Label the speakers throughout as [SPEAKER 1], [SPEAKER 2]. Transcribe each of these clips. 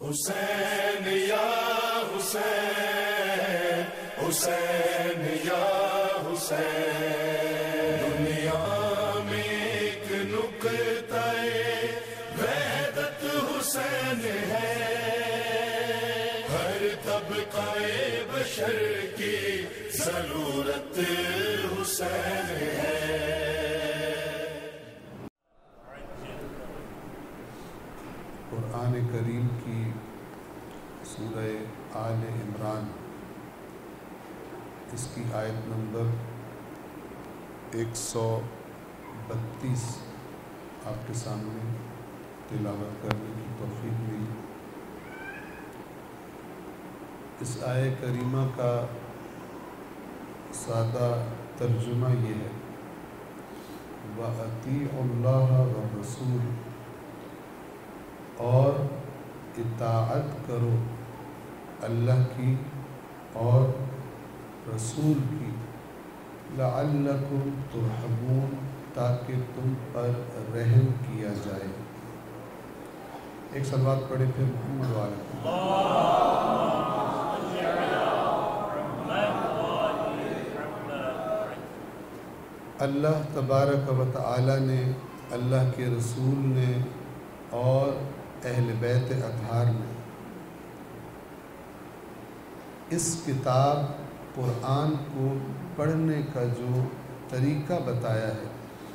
[SPEAKER 1] حسین یا حسین، حسین یا حسین، دنیا میں ایک نقطہ وحدت حسین ہے، ہر طبقہ بشر کی ضرورت حسین ہے۔
[SPEAKER 2] قرآن کریم کی سورہ آل عمران، اس کی آیت نمبر 132 آپ کے سامنے تلاوت کرنے کی توفیق ملی۔ اس آیت کریمہ کا سادہ ترجمہ یہ ہے: وَأَطِیعُوا اللَّهَ وَالرَّسُولَ، اور اطاعت کرو اللہ کی اور رسول کی، لعلکم ترحمون، تاکہ تم پر رحم کیا جائے۔ ایک صلوات پڑھے پھر محمد علیہ۔ اللہ تبارک و تعالی نے، اللہ کے رسول نے اور اہل بیت اطہار نے اس کتاب قرآن کو پڑھنے کا جو طریقہ بتایا ہے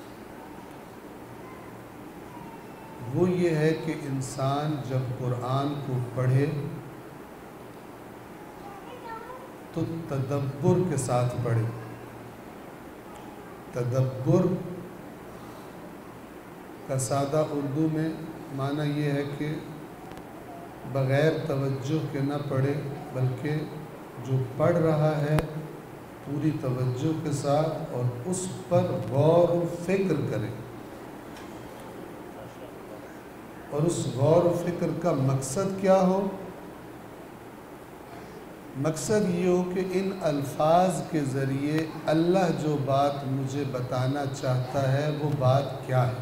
[SPEAKER 2] وہ یہ ہے کہ انسان جب قرآن کو پڑھے تو تدبر کے ساتھ پڑھے۔ تدبر کا سادہ اردو میں معنی یہ ہے کہ بغیر توجہ کے نہ پڑھے، بلکہ جو پڑھ رہا ہے پوری توجہ کے ساتھ اور اس پر غور و فکر کرے، اور اس غور و فکر کا مقصد کیا ہو؟ مقصد یہ ہو کہ ان الفاظ کے ذریعے اللہ جو بات مجھے بتانا چاہتا ہے وہ بات کیا ہے۔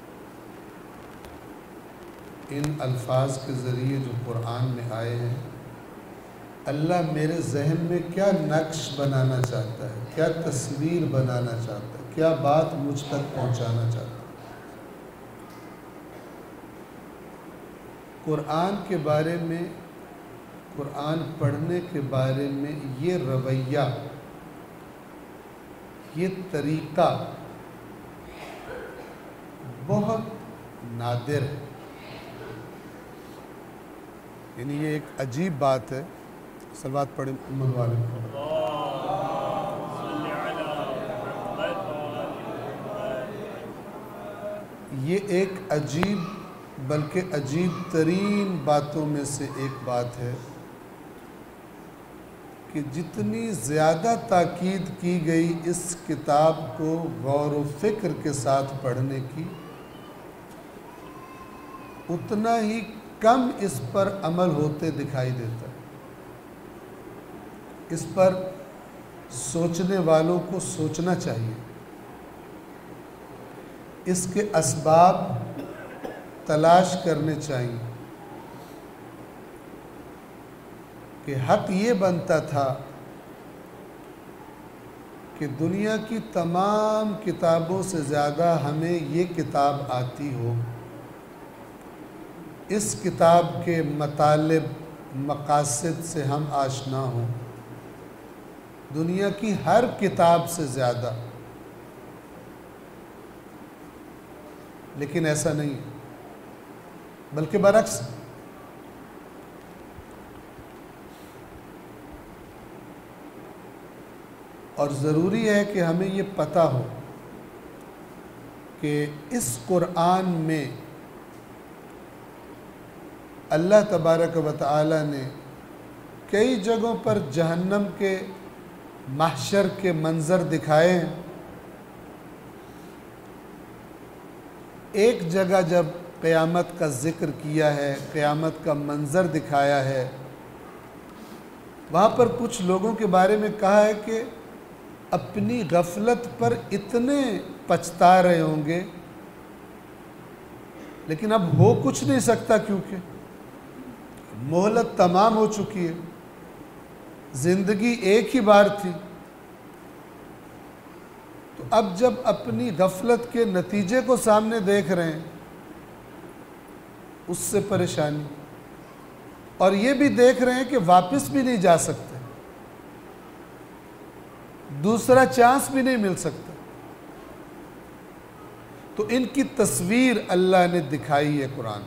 [SPEAKER 2] ان الفاظ کے ذریعے جو قرآن میں آئے ہیں، اللہ میرے ذہن میں کیا نقش بنانا چاہتا ہے، کیا تصویر بنانا چاہتا ہے، کیا بات مجھ تک پہنچانا چاہتا ہے۔ قرآن کے بارے میں، قرآن پڑھنے کے بارے میں یہ رویہ، یہ طریقہ بہت نادر ہے، یعنی یہ ایک عجیب بات ہے۔ صلوات پڑھیں محمد والے۔ یہ ایک عجیب، بلکہ عجیب ترین باتوں میں سے ایک بات ہے کہ جتنی زیادہ تاکید کی گئی اس کتاب کو غور و فکر کے ساتھ پڑھنے کی، اتنا ہی کم اس پر عمل ہوتے دکھائی دیتا ہے۔ اس پر سوچنے والوں کو سوچنا چاہیے، اس کے اسباب تلاش کرنے چاہیے کہ حق یہ بنتا تھا کہ دنیا کی تمام کتابوں سے زیادہ ہمیں یہ کتاب آتی ہو، اس کتاب کے مطالب، مقاصد سے ہم آشنا ہوں دنیا کی ہر کتاب سے زیادہ، لیکن ایسا نہیں، بلکہ برعکس۔ اور ضروری ہے کہ ہمیں یہ پتہ ہو کہ اس قرآن میں اللہ تبارک و تعالی نے کئی جگہوں پر جہنم کے، محشر کے منظر دکھائے ہیں۔ ایک جگہ جب قیامت کا ذکر کیا ہے، قیامت کا منظر دکھایا ہے، وہاں پر کچھ لوگوں کے بارے میں کہا ہے کہ اپنی غفلت پر اتنے پچھتا رہے ہوں گے، لیکن اب ہو کچھ نہیں سکتا، کیونکہ مہلت تمام ہو چکی ہے، زندگی ایک ہی بار تھی، تو اب جب اپنی غفلت کے نتیجے کو سامنے دیکھ رہے ہیں اس سے پریشانی، اور یہ بھی دیکھ رہے ہیں کہ واپس بھی نہیں جا سکتے، دوسرا چانس بھی نہیں مل سکتا، تو ان کی تصویر اللہ نے دکھائی ہے قرآن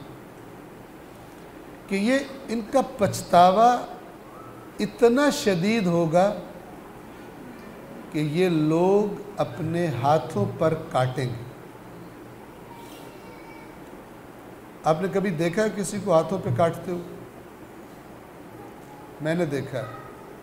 [SPEAKER 2] کہ یہ ان کا پچھتاوا اتنا شدید ہوگا کہ یہ لوگ اپنے ہاتھوں پر کاٹیں گے۔ آپ نے کبھی دیکھا ہے کسی کو ہاتھوں پہ کاٹتے ہو؟ میں نے دیکھا ہے۔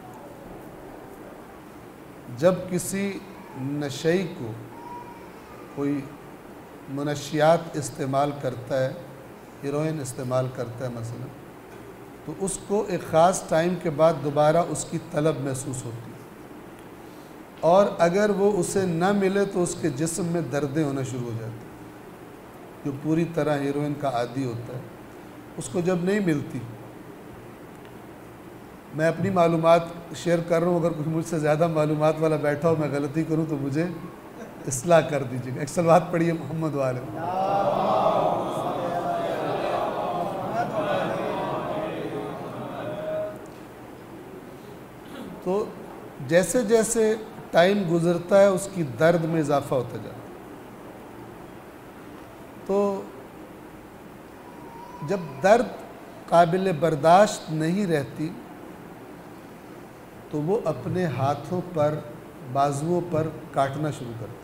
[SPEAKER 2] جب کسی نشئی کو کوئی منشیات استعمال کرتا ہے، ہیروئن استعمال کرتا ہے مثلا، تو اس کو ایک خاص ٹائم کے بعد دوبارہ اس کی طلب محسوس ہوتی ہے، اور اگر وہ اسے نہ ملے تو اس کے جسم میں دردیں ہونا شروع ہو جاتی ہیں۔ جو پوری طرح ہیروئن کا عادی ہوتا ہے، اس کو جب نہیں ملتی، میں اپنی معلومات شیئر کر رہا ہوں، اگر کوئی مجھ سے زیادہ معلومات والا بیٹھا ہو میں غلطی کروں تو مجھے اصلاح کر دیجیے گا۔ ایک صلوات پڑھیے محمد والے۔ تو جیسے جیسے ٹائم گزرتا ہے اس کی درد میں اضافہ ہوتا جاتا ہے، تو جب درد قابل برداشت نہیں رہتی تو وہ اپنے ہاتھوں پر، بازوؤں پر کاٹنا شروع کرتا ہے۔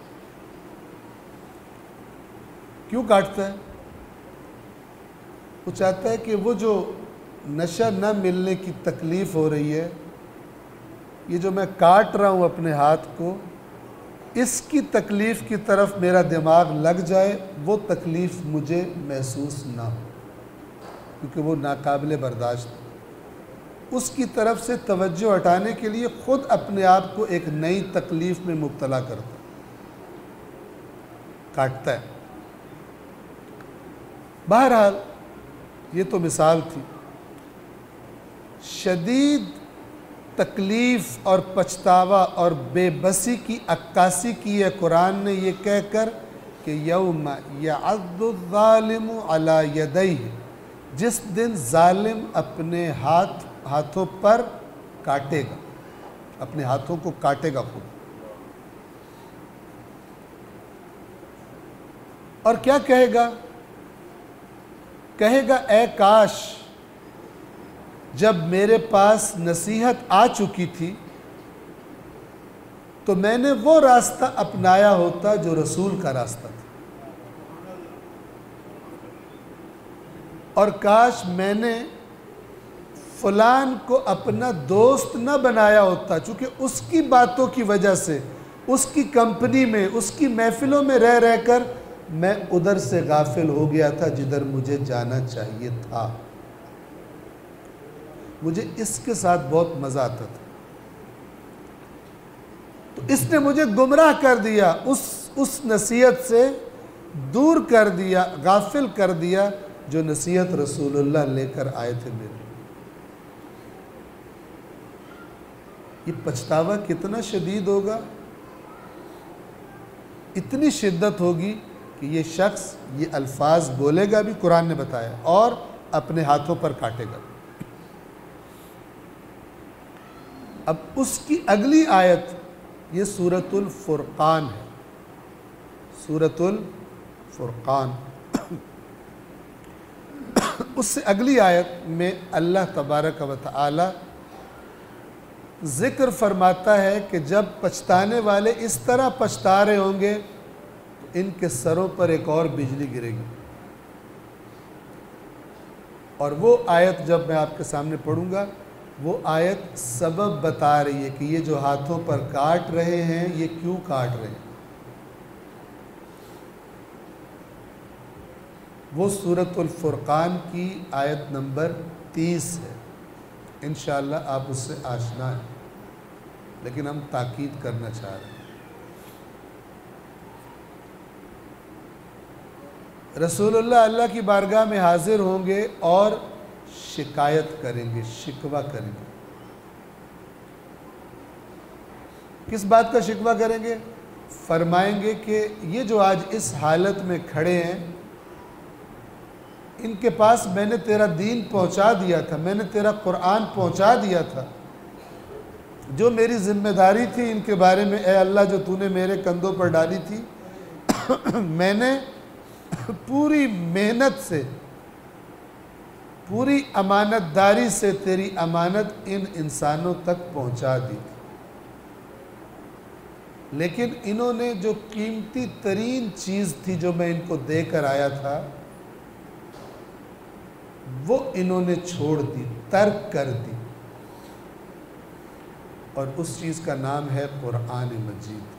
[SPEAKER 2] کیوں کاٹتا ہے؟ وہ چاہتا ہے کہ وہ جو نشہ نہ ملنے کی تکلیف ہو رہی ہے، یہ جو میں کاٹ رہا ہوں اپنے ہاتھ کو، اس کی تکلیف کی طرف میرا دماغ لگ جائے، وہ تکلیف مجھے محسوس نہ ہو، کیونکہ وہ ناقابل برداشت ہے۔ اس کی طرف سے توجہ ہٹانے کے لیے خود اپنے آپ کو ایک نئی تکلیف میں مبتلا کرتا ہے، کاٹتا ہے۔ بہرحال یہ تو مثال تھی۔ شدید تکلیف اور پچھتاوا اور بے بسی کی عکاسی کی ہے قرآن نے یہ کہہ کر کہ یوم یعض الظالم علی یدیہ، جس دن ظالم اپنے ہاتھوں پر کاٹے گا، اپنے ہاتھوں کو کاٹے گا خود، اور کیا کہے گا؟ کہے گا اے کاش جب میرے پاس نصیحت آ چکی تھی تو میں نے وہ راستہ اپنایا ہوتا جو رسول کا راستہ تھا، اور کاش میں نے فلان کو اپنا دوست نہ بنایا ہوتا، چونکہ اس کی باتوں کی وجہ سے، اس کی کمپنی میں، اس کی محفلوں میں رہ رہ کر میں ادھر سے غافل ہو گیا تھا جدھر مجھے جانا چاہیے تھا۔ مجھے اس کے ساتھ بہت مزہ آتا تھا، تو اس نے مجھے گمراہ کر دیا، اس نصیحت سے دور کر دیا، غافل کر دیا جو نصیحت رسول اللہ لے کر آئے تھے میرے۔ یہ پچھتاوا کتنا شدید ہوگا؟ اتنی شدت ہوگی کہ یہ شخص یہ الفاظ بولے گا بھی، قرآن نے بتایا، اور اپنے ہاتھوں پر کاٹے گا۔ اب اس کی اگلی آیت، یہ سورۃ الفرقان ہے، سورۃ الفرقان۔ اس سے اگلی آیت میں اللہ تبارک و تعالی ذکر فرماتا ہے کہ جب پچھتانے والے اس طرح پچھتا رہے ہوں گے تو ان کے سروں پر ایک اور بجلی گرے گی، اور وہ آیت جب میں آپ کے سامنے پڑھوں گا، وہ آیت سبب بتا رہی ہے کہ یہ جو ہاتھوں پر کاٹ رہے ہیں یہ کیوں کاٹ رہے ہیں۔ وہ سورۃ الفرقان کی آیت نمبر 30 ہے، انشاءاللہ آپ اس سے آشنا ہیں، لیکن ہم تاکید کرنا چاہ رہے ہیں۔ رسول اللہ اللہ کی بارگاہ میں حاضر ہوں گے اور شکایت کریں گے، شکوہ کریں گے۔ کس بات کا شکوہ کریں گے؟ فرمائیں گے کہ یہ جو آج اس حالت میں کھڑے ہیں، ان کے پاس میں نے تیرا دین پہنچا دیا تھا، میں نے تیرا قرآن پہنچا دیا تھا، جو میری ذمہ داری تھی ان کے بارے میں اے اللہ جو تو نے میرے کندھوں پر ڈالی تھی، میں نے پوری محنت سے، پوری امانت داری سے تیری امانت ان انسانوں تک پہنچا دی تھی، لیکن انہوں نے جو قیمتی ترین چیز تھی جو میں ان کو دے کر آیا تھا وہ انہوں نے چھوڑ دی، ترک کر دی، اور اس چیز کا نام ہے قرآن مجید۔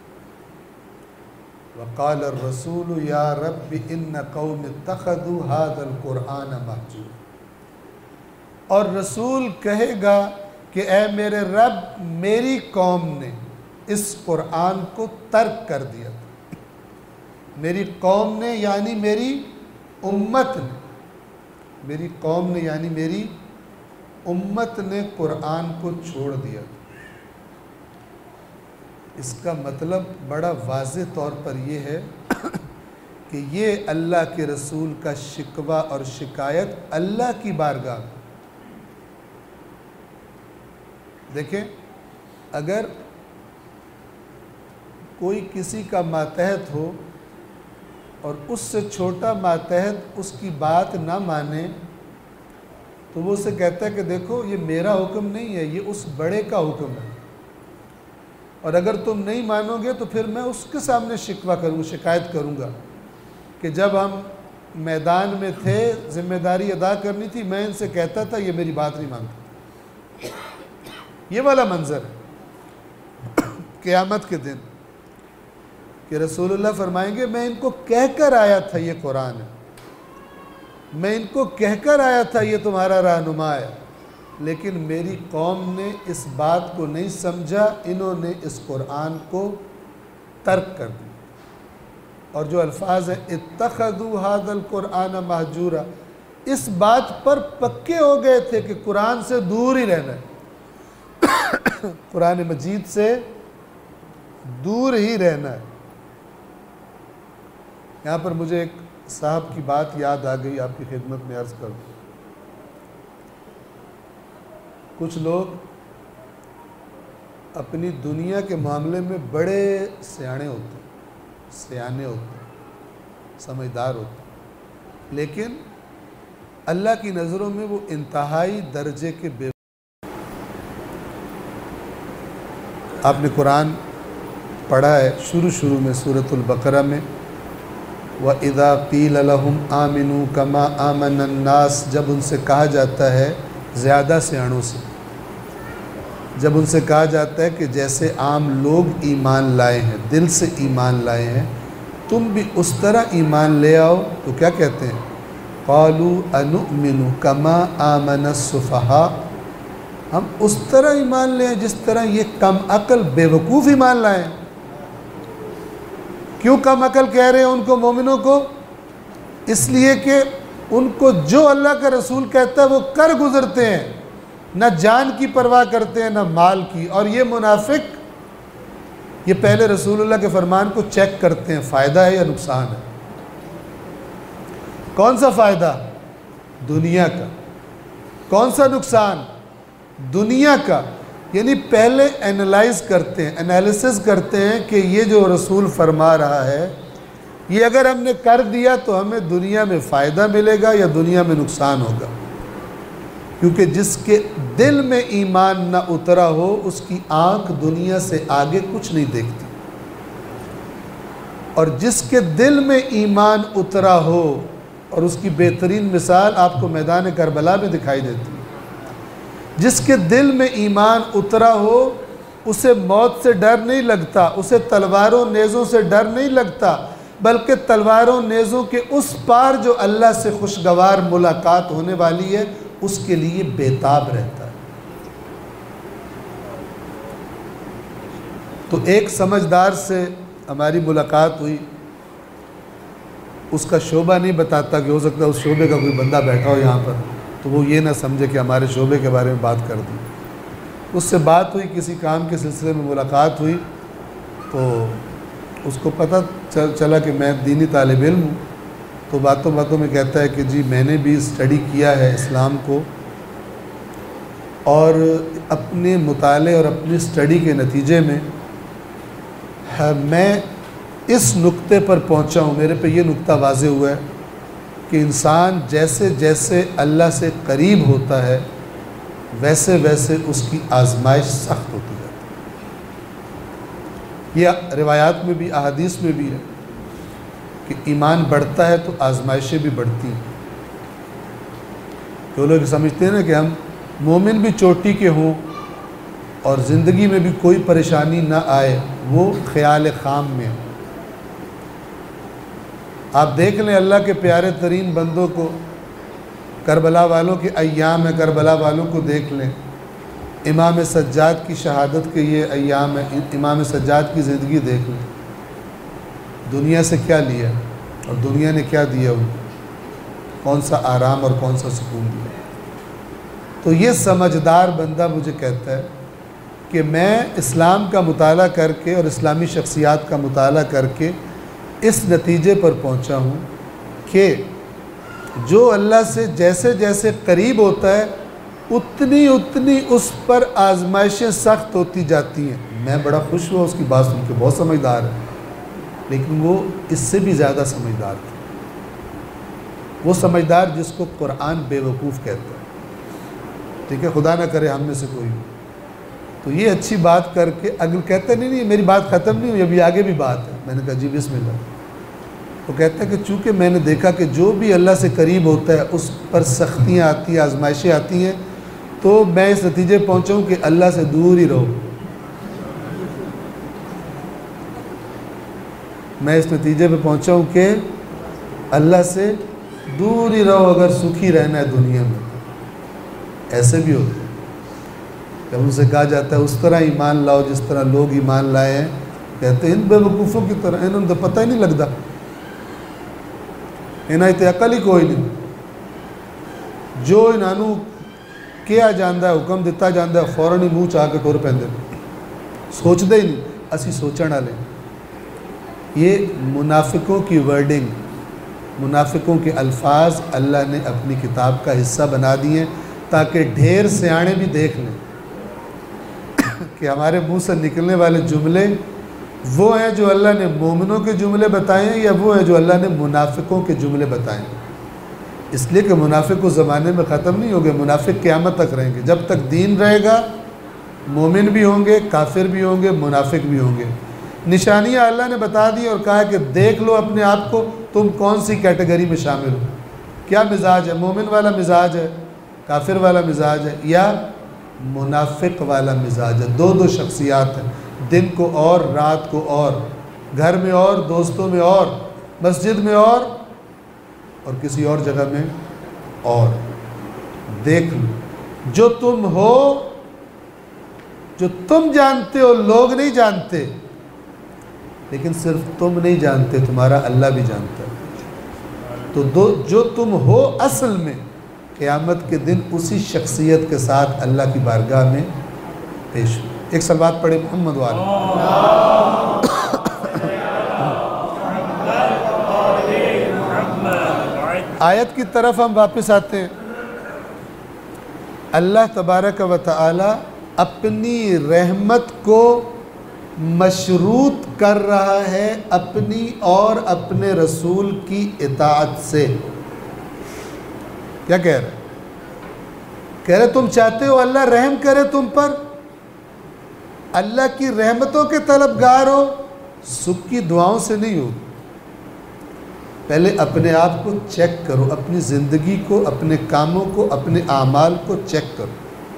[SPEAKER 2] وقال الرسول یا رب ان قوم اتخذوا هذا القرآن مہجورا، اور رسول کہے گا کہ اے میرے رب میری قوم نے اس قرآن کو ترک کر دیا تھا۔ میری قوم نے یعنی میری امت نے، میری قوم نے یعنی میری امت نے قرآن کو چھوڑ دیا تھا۔ اس کا مطلب بڑا واضح طور پر یہ ہے کہ یہ اللہ کے رسول کا شکوہ اور شکایت اللہ کی بارگاہ میں۔ دیکھیں، اگر کوئی کسی کا ماتحت ہو اور اس سے چھوٹا ماتحت اس کی بات نہ مانے تو وہ اسے کہتا ہے کہ دیکھو یہ میرا حکم نہیں ہے، یہ اس بڑے کا حکم ہے، اور اگر تم نہیں مانو گے تو پھر میں اس کے سامنے شکوہ کروں، شکایت کروں گا کہ جب ہم میدان میں تھے ذمہ داری ادا کرنی تھی میں ان سے کہتا تھا یہ میری بات نہیں مانتا۔ یہ والا منظر ہے قیامت کے دن کہ رسول اللہ فرمائیں گے میں ان کو کہہ کر آیا تھا یہ قرآن ہے، میں ان کو کہہ کر آیا تھا یہ تمہارا رہنما ہے، لیکن میری قوم نے اس بات کو نہیں سمجھا، انہوں نے اس قرآن کو ترک کر دیا۔ اور جو الفاظ ہیں اتخذوا هذا القرآن مہجورا، اس بات پر پکے ہو گئے تھے کہ قرآن سے دور ہی رہنا ہے، قرآن مجید سے دور ہی رہنا ہے۔ یہاں پر مجھے ایک صاحب کی بات یاد آ گئی، آپ کی خدمت میں عرض کروں۔ کچھ لوگ اپنی دنیا کے معاملے میں بڑے سیانے ہوتے ہیں، سمجھدار ہوتے ہیں، لیکن اللہ کی نظروں میں وہ انتہائی درجے کے بے۔ آپ نے قرآن پڑھا ہے شروع میں سورۃ البقرہ میں، وَإِذَا قِيلَ لَهُمْ آمِنُوا كَمَا آمَنَ النَّاسِ، جب ان سے کہا جاتا ہے زیادہ سیاںوں سے، جب ان سے کہا جاتا ہے کہ جیسے عام لوگ ایمان لائے ہیں، دل سے ایمان لائے ہیں، تم بھی اس طرح ایمان لے آؤ، تو کیا کہتے ہیں؟ قَالُوا أَنُؤْمِنُ كَمَا آمَنَ السُّفَهَاءُ، ہم اس طرح ایمان لیں جس طرح یہ کم عقل بے وقوف ایمان لائیں۔ کیوں کم عقل کہہ رہے ہیں ان کو، مومنوں کو؟ اس لیے کہ ان کو جو اللہ کا رسول کہتا ہے وہ کر گزرتے ہیں، نہ جان کی پرواہ کرتے ہیں نہ مال کی، اور یہ منافق یہ پہلے رسول اللہ کے فرمان کو چیک کرتے ہیں فائدہ ہے یا نقصان ہے۔ کون سا فائدہ؟ دنیا کا۔ کون سا نقصان؟ دنیا کا۔ یعنی پہلے انالیسس کرتے ہیں کہ یہ جو رسول فرما رہا ہے یہ اگر ہم نے کر دیا تو ہمیں دنیا میں فائدہ ملے گا یا دنیا میں نقصان ہوگا، کیونکہ جس کے دل میں ایمان نہ اترا ہو اس کی آنکھ دنیا سے آگے کچھ نہیں دیکھتی، اور جس کے دل میں ایمان اترا ہو، اور اس کی بہترین مثال آپ کو میدان کربلا میں دکھائی دیتی ہے، جس کے دل میں ایمان اترا ہو اسے موت سے ڈر نہیں لگتا، اسے تلواروں نیزوں سے ڈر نہیں لگتا، بلکہ تلواروں نیزوں کے اس پار جو اللہ سے خوشگوار ملاقات ہونے والی ہے اس کے لیے بےتاب رہتا ہے۔ تو ایک سمجھدار سے ہماری ملاقات ہوئی، اس کا شعبہ نہیں بتاتا کہ ہو سکتا ہے اس شعبے کا کوئی بندہ بیٹھا ہو یہاں پر، تو وہ یہ نہ سمجھے کہ ہمارے شعبے کے بارے میں بات کر دی۔ اس سے بات ہوئی، کسی کام کے سلسلے میں ملاقات ہوئی، تو اس کو پتہ چلا کہ میں دینی طالب علم ہوں، تو باتوں باتوں میں کہتا ہے کہ جی میں نے بھی اسٹڈی کیا ہے اسلام کو، اور اپنے مطالعے اور اپنی اسٹڈی کے نتیجے میں میں اس نقطے پر پہنچا ہوں، میرے پہ یہ نقطہ واضح ہوا ہے کہ انسان جیسے جیسے اللہ سے قریب ہوتا ہے ویسے ویسے اس کی آزمائش سخت ہوتی جاتی ہے۔ یہ روایات میں بھی احادیث میں بھی ہے کہ ایمان بڑھتا ہے تو آزمائشیں بھی بڑھتی ہیں۔ جو لوگ سمجھتے ہیں نا کہ ہم مومن بھی چوٹی کے ہوں اور زندگی میں بھی کوئی پریشانی نہ آئے، وہ خیال خام میں ہے۔ آپ دیکھ لیں اللہ کے پیارے ترین بندوں کو، کربلا والوں کے ایام ہیں، کربلا والوں کو دیکھ لیں، امام سجاد کی شہادت کے یہ ایام ہیں، امام سجاد کی زندگی دیکھ لیں، دنیا سے کیا لیا اور دنیا نے کیا دیا ان کو، کون سا آرام اور کون سا سکون دیا۔ تو یہ سمجھدار بندہ مجھے کہتا ہے کہ میں اسلام کا مطالعہ کر کے اور اسلامی شخصیات کا مطالعہ کر کے اس نتیجے پر پہنچا ہوں کہ جو اللہ سے جیسے جیسے قریب ہوتا ہے اتنی اتنی اس پر آزمائشیں سخت ہوتی جاتی ہیں۔ میں بڑا خوش ہوا اس کی بات سن کے، بہت سمجھدار ہے، لیکن وہ اس سے بھی زیادہ سمجھدار تھا۔ وہ سمجھدار جس کو قرآن بے وقوف کہتا ہے، ٹھیک ہے، خدا نہ کرے ہم میں سے کوئی۔ تو یہ اچھی بات کر کے اگر کہتا نہیں میری بات ختم نہیں ہوئی، ابھی آگے بھی بات ہے۔ میں نے کہا جی بسم اللہ۔ تو کہتا ہے کہ چونکہ میں نے دیکھا کہ جو بھی اللہ سے قریب ہوتا ہے اس پر سختیاں آتی ہیں، آزمائشیں آتی ہیں، تو میں اس نتیجے پہنچا ہوں کہ اللہ سے دور ہی رہو۔ میں اس نتیجے پہ پہنچا ہوں کہ اللہ سے دور ہی رہو اگر سکھی رہنا ہے دنیا میں۔ ایسے بھی ہوتے ہیں جب ان سے کہا جاتا ہے اس طرح ایمان لاؤ جس طرح لوگ ایمان لائے ہیں، کہتے ہیں ان بے وقوفوں کی طرح، انہوں نے تو پتہ ہی نہیں لگتا، انہیں تے عقل ہی کوئی نہیں، جو انہوں کیا جاندہ ہے، حکم دیتا جاندہ ہے، فوراً ہی منہ چاہ کے ٹور پہندے، سوچ دے ہی نہیں، اسی سوچنا لیں۔ یہ منافقوں کی ورڈنگ، منافقوں کے الفاظ اللہ نے اپنی کتاب کا حصہ بنا دیے تاکہ ڈھیر سیانے بھی دیکھ لیں کہ ہمارے منہ سے نکلنے والے جملے وہ ہیں جو اللہ نے مومنوں کے جملے بتائے ہیں یا وہ ہیں جو اللہ نے منافقوں کے جملے بتائے ہیں۔ اس لیے کہ منافق اس زمانے میں ختم نہیں ہوگے، منافق قیامت تک رہیں گے۔ جب تک دین رہے گا مومن بھی ہوں گے، کافر بھی ہوں گے، منافق بھی ہوں گے۔ نشانیاں اللہ نے بتا دی اور کہا کہ دیکھ لو اپنے آپ کو تم کون سی کیٹیگری میں شامل ہو، کیا مزاج ہے، مومن والا مزاج ہے، کافر والا مزاج ہے، یا منافق والا مزاج ہے۔ دو شخصیات ہیں، دن کو اور رات کو اور، گھر میں اور دوستوں میں اور، مسجد میں اور کسی اور جگہ میں اور۔ دیکھ لو جو تم ہو، جو تم جانتے ہو لوگ نہیں جانتے، لیکن صرف تم نہیں جانتے، تمہارا اللہ بھی جانتا ہے۔ تو جو تم ہو اصل میں قیامت کے دن اسی شخصیت کے ساتھ اللہ کی بارگاہ میں پیش ہو۔ ایک صلوات پڑھے محمد والے۔ آیت کی طرف ہم واپس آتے ہیں۔ اللہ تبارک و تعالی اپنی رحمت کو مشروط کر رہا ہے اپنی اور اپنے رسول کی اطاعت سے۔ کیا کہہ رہے؟ کہہ رہے تم چاہتے ہو اللہ رحم کرے تم پر، اللہ کی رحمتوں کے طلبگار ہو، سکھ کی دعاؤں سے نہیں ہو۔ پہلے اپنے آپ کو چیک کرو، اپنی زندگی کو، اپنے کاموں کو، اپنے اعمال کو چیک کرو۔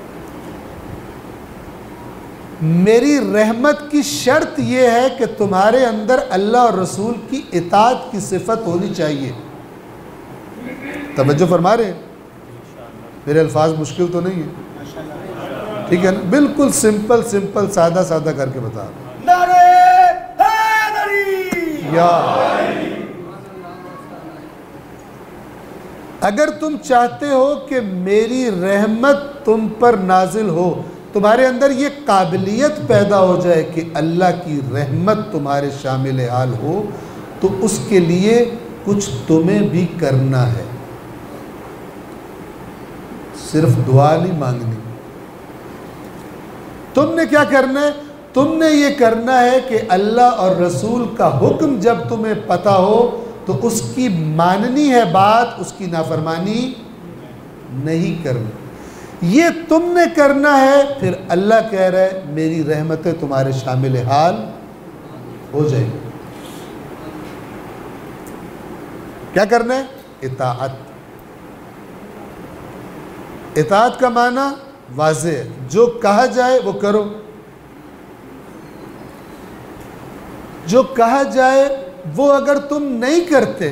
[SPEAKER 2] میری رحمت کی شرط یہ ہے کہ تمہارے اندر اللہ اور رسول کی اطاعت کی صفت ہونی چاہیے۔ توجہ فرما رہے ہیں؟ میرے الفاظ مشکل تو نہیں ہیں، ٹھیک ہے نا؟ بالکل سمپل سادہ کر کے بتا رہا ہوں۔ یا اگر تم چاہتے ہو کہ میری رحمت تم پر نازل ہو، تمہارے اندر یہ قابلیت پیدا ہو جائے کہ اللہ کی رحمت تمہارے شامل حال ہو، تو اس کے لیے کچھ تمہیں بھی کرنا ہے، صرف دعا نہیں مانگنی۔ تم نے کیا کرنا ہے؟ تم نے یہ کرنا ہے کہ اللہ اور رسول کا حکم جب تمہیں پتہ ہو تو اس کی ماننی ہے بات، اس کی نافرمانی نہیں کرنی۔ یہ تم نے کرنا ہے، پھر اللہ کہہ رہا ہے میری رحمتیں تمہارے شامل حال ہو جائیں گی۔ کیا کرنا ہے؟ اطاعت۔ اطاعت کا معنی واضح ہے، جو کہا جائے وہ کرو، جو کہا جائے وہ اگر تم نہیں کرتے،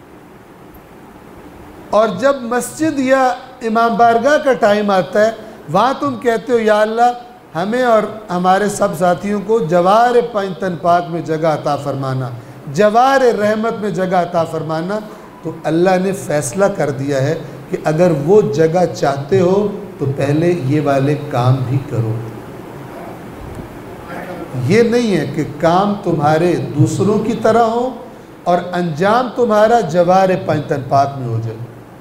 [SPEAKER 2] اور جب مسجد یا امام بارگاہ کا ٹائم آتا ہے وہاں تم کہتے ہو یا اللہ ہمیں اور ہمارے سب ساتھیوں کو جوار پنجتن پاک میں جگہ عطا فرمانا، جوار رحمت میں جگہ عطا فرمانا، تو اللہ نے فیصلہ کر دیا ہے کہ اگر وہ جگہ چاہتے ہو تو پہلے یہ والے کام بھی کرو۔ یہ نہیں ہے کہ کام تمہارے دوسروں کی طرح ہو اور انجام تمہارا جوار پنجتن پاک میں ہو جائے۔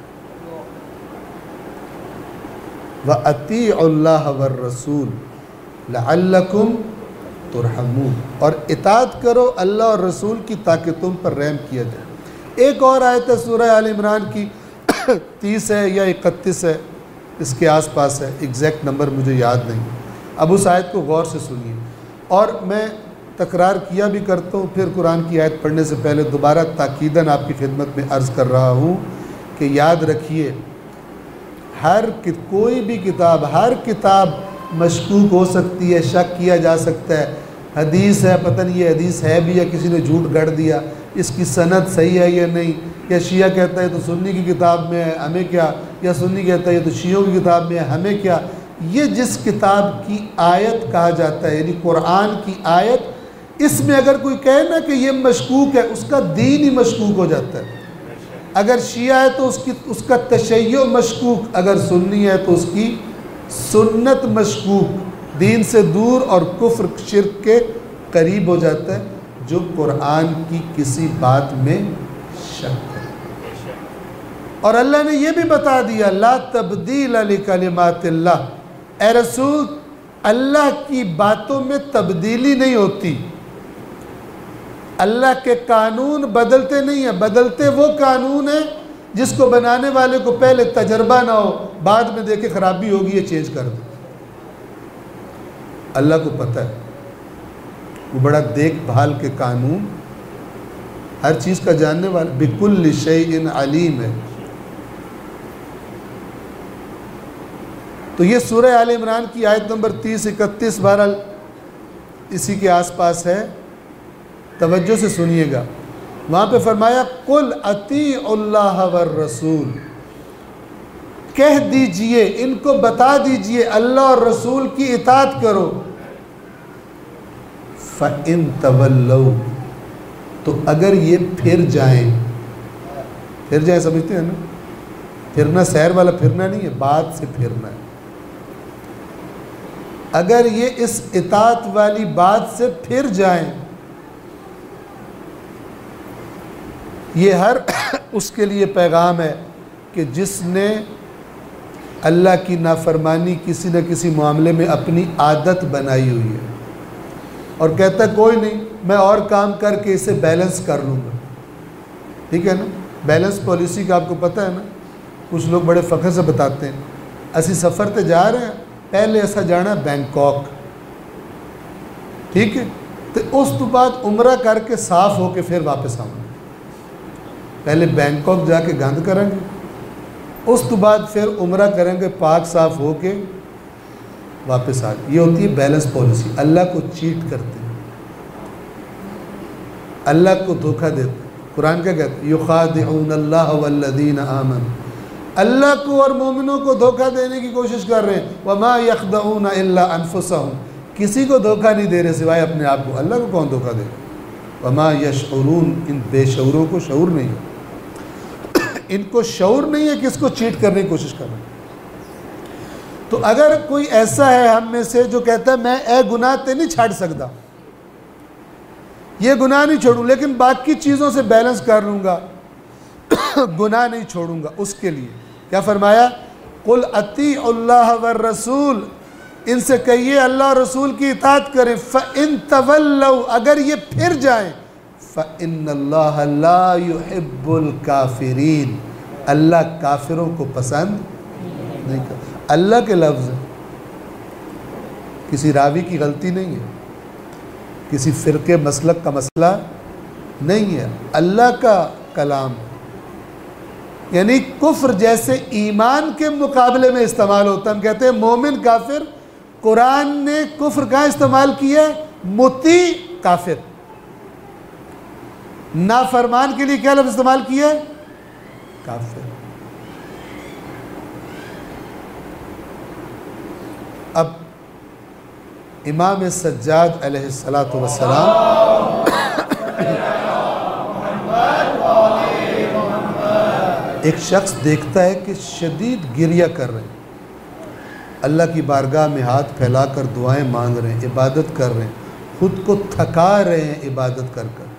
[SPEAKER 2] وَأَطِيعُوا اللَّهَ وَالرَّسُولَ لَعَلَّكُمْ تُرْحَمُونَ، اور اطاعت کرو اللہ اور رسول کی تاکہ تم پر رحم کیا جائے۔ ایک اور آیت ہے سورہ آل عمران کی 30 ہے یا 31 ہے، اس کے آس پاس ہے، ایگزیکٹ نمبر مجھے یاد نہیں۔ اب اس آیت کو غور سے سنیے، اور میں تکرار کیا بھی کرتا ہوں، پھر قرآن کی آیت پڑھنے سے پہلے دوبارہ تاکیداً آپ کی خدمت میں عرض کر رہا ہوں کہ یاد رکھیے کوئی بھی کتاب، ہر کتاب مشکوک ہو سکتی ہے، شک کیا جا سکتا ہے، حدیث ہے پتہ نہیں یہ حدیث ہے بھی یا کسی نے جھوٹ گڑھ دیا، اس کی سند صحیح ہے یا نہیں، یا شیعہ کہتا ہے تو سنی کی کتاب میں ہے ہمیں کیا، یا سنی کہتا ہے تو شیعوں کی کتاب میں ہے ہمیں کیا۔ یہ جس کتاب کی آیت کہا جاتا ہے، یعنی قرآن کی آیت، اس میں اگر کوئی کہے نا کہ یہ مشکوک ہے، اس کا دین ہی مشکوک ہو جاتا ہے۔ اگر شیعہ ہے تو اس کا تشیع مشکوک، اگر سنی ہے تو اس کی سنت مشکوک، دین سے دور اور کفر شرک کے قریب ہو جاتا ہے جو قرآن کی کسی بات میں شک ہے۔ اور اللہ نے یہ بھی بتا دیا لا تبدیل لکلمات اللہ، اے رسول اللہ کی باتوں میں تبدیلی نہیں ہوتی، اللہ کے قانون بدلتے نہیں ہیں، بدلتے وہ قانون ہیں جس کو بنانے والے کو پہلے تجربہ نہ ہو، بعد میں دیکھے خرابی ہوگی یہ چینج کر دو۔ اللہ کو پتہ ہے، وہ بڑا دیکھ بھال کے قانون، ہر چیز کا جاننے والا، بکل شیء علیم ہے۔ تو یہ سورہ آل عمران کی آیت نمبر 30-31 بہرحال اسی کے آس پاس ہے، توجہ سے سنیے گا۔ وہاں پہ فرمایا قُلْ اطیعوا اللہ والرسول، کہہ دیجئے، ان کو بتا دیجئے اللہ اور رسول کی اطاعت کرو۔ فَإِن تَوَلَّوْا، تو اگر یہ پھر جائیں سمجھتے ہیں نا، پھرنا سیر والا پھرنا نہیں ہے، بات سے پھرنا ہے۔ اگر یہ اس اطاعت والی بات سے پھر جائیں، یہ ہر اس کے لیے پیغام ہے کہ جس نے اللہ کی نافرمانی کسی نہ کسی معاملے میں اپنی عادت بنائی ہوئی ہے اور کہتا ہے کوئی نہیں میں اور کام کر کے اسے بیلنس کر لوں گا، ٹھیک ہے نا، بیلنس پالیسی کا آپ کو پتہ ہے نا، کچھ لوگ بڑے فخر سے بتاتے ہیں اسی سفر تے جا رہے ہیں، پہلے ایسا جانا بینکاک، ٹھیک ہے، تو اس تو بعد عمرہ کر کے صاف ہو کے پھر واپس آؤں گا، پہلے بینکاک جا کے گند کریں گے، اس تو بعد پھر عمرہ کریں گے پاک صاف ہو کے واپس آ گئے۔ یہ ہوتی ہے بیلنس پالیسی، اللہ کو چیٹ کرتے ہیں، اللہ کو دھوکہ دیتے ہیں۔ قرآن کیا کہتے ہیں یخادعون اللہ والذین آمنوا، اللہ کو اور مومنوں کو دھوکہ دینے کی کوشش کر رہے ہیں، وما یخدعون الا انفسهم، کسی کو دھوکہ نہیں دے رہے سوائے اپنے آپ کو، اللہ کو کون دھوکہ دے گا، وما یشعرون، ان بے شعوروں کو شعور نہیں۔ ان کو شعور نہیں ہے کہ اس کو چیٹ کرنے کی کوشش کر رہے ہیں. تو اگر کوئی ایسا ہے ہم میں سے جو کہتا ہے میں اے گناہ تے نہیں چھاڑ سکتا, یہ گناہ نہیں چھوڑوں لیکن باقی چیزوں سے بیلنس کر لوں گا, گناہ نہیں چھوڑوں گا, اس کے لیے کیا فرمایا؟ قل اطیعوا اللہ والرسول, ان سے کہیے اللہ اور رسول کی اطاعت کریں. فَإِن تَوَلَّوْا, اگر یہ پھر جائیں, فَإِنَّ اللَّهَ لَا يُحِبُّ الْكَافِرِينَ, اللہ کافروں کو پسند نہیں کرتا. اللہ کے لفظ ہیں, کسی راوی کی غلطی نہیں ہے, کسی فرقے مسلک کا مسئلہ نہیں ہے, اللہ کا کلام. یعنی کفر جیسے ایمان کے مقابلے میں استعمال ہوتا ہے. ہم کہتے ہیں مومن کافر, قرآن نے کفر کا استعمال کیا ہے مطیع کافر. نافرمان کے لیے کیا لفظ استعمال کیا ہے؟ کافر. اب امام سجاد علیہ السلام ایک شخص دیکھتا ہے کہ شدید گریہ کر رہے ہیں, اللہ کی بارگاہ میں ہاتھ پھیلا کر دعائیں مانگ رہے ہیں, عبادت کر رہے ہیں, خود کو تھکا رہے ہیں عبادت کر کر.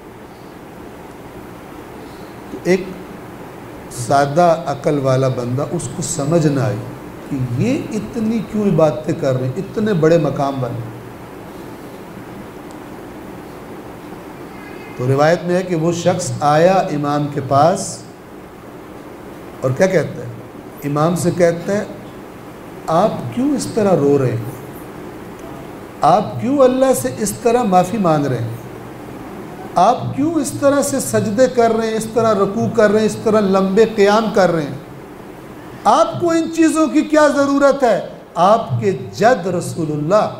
[SPEAKER 2] تو ایک سادہ عقل والا بندہ, اس کو سمجھ نہ آئی کہ یہ اتنی کیوں عبادتیں کر رہے ہیں, اتنے بڑے مقام بنے. تو روایت میں ہے کہ وہ شخص آیا امام کے پاس اور کیا کہتا ہے؟ امام سے کہتا ہے آپ کیوں اس طرح رو رہے ہیں, آپ کیوں اللہ سے اس طرح معافی مانگ رہے ہیں, آپ کیوں اس طرح سے سجدے کر رہے ہیں, اس طرح رکوع کر رہے ہیں, اس طرح لمبے قیام کر رہے ہیں, آپ کو ان چیزوں کی کیا ضرورت ہے؟ آپ کے جد رسول اللہ.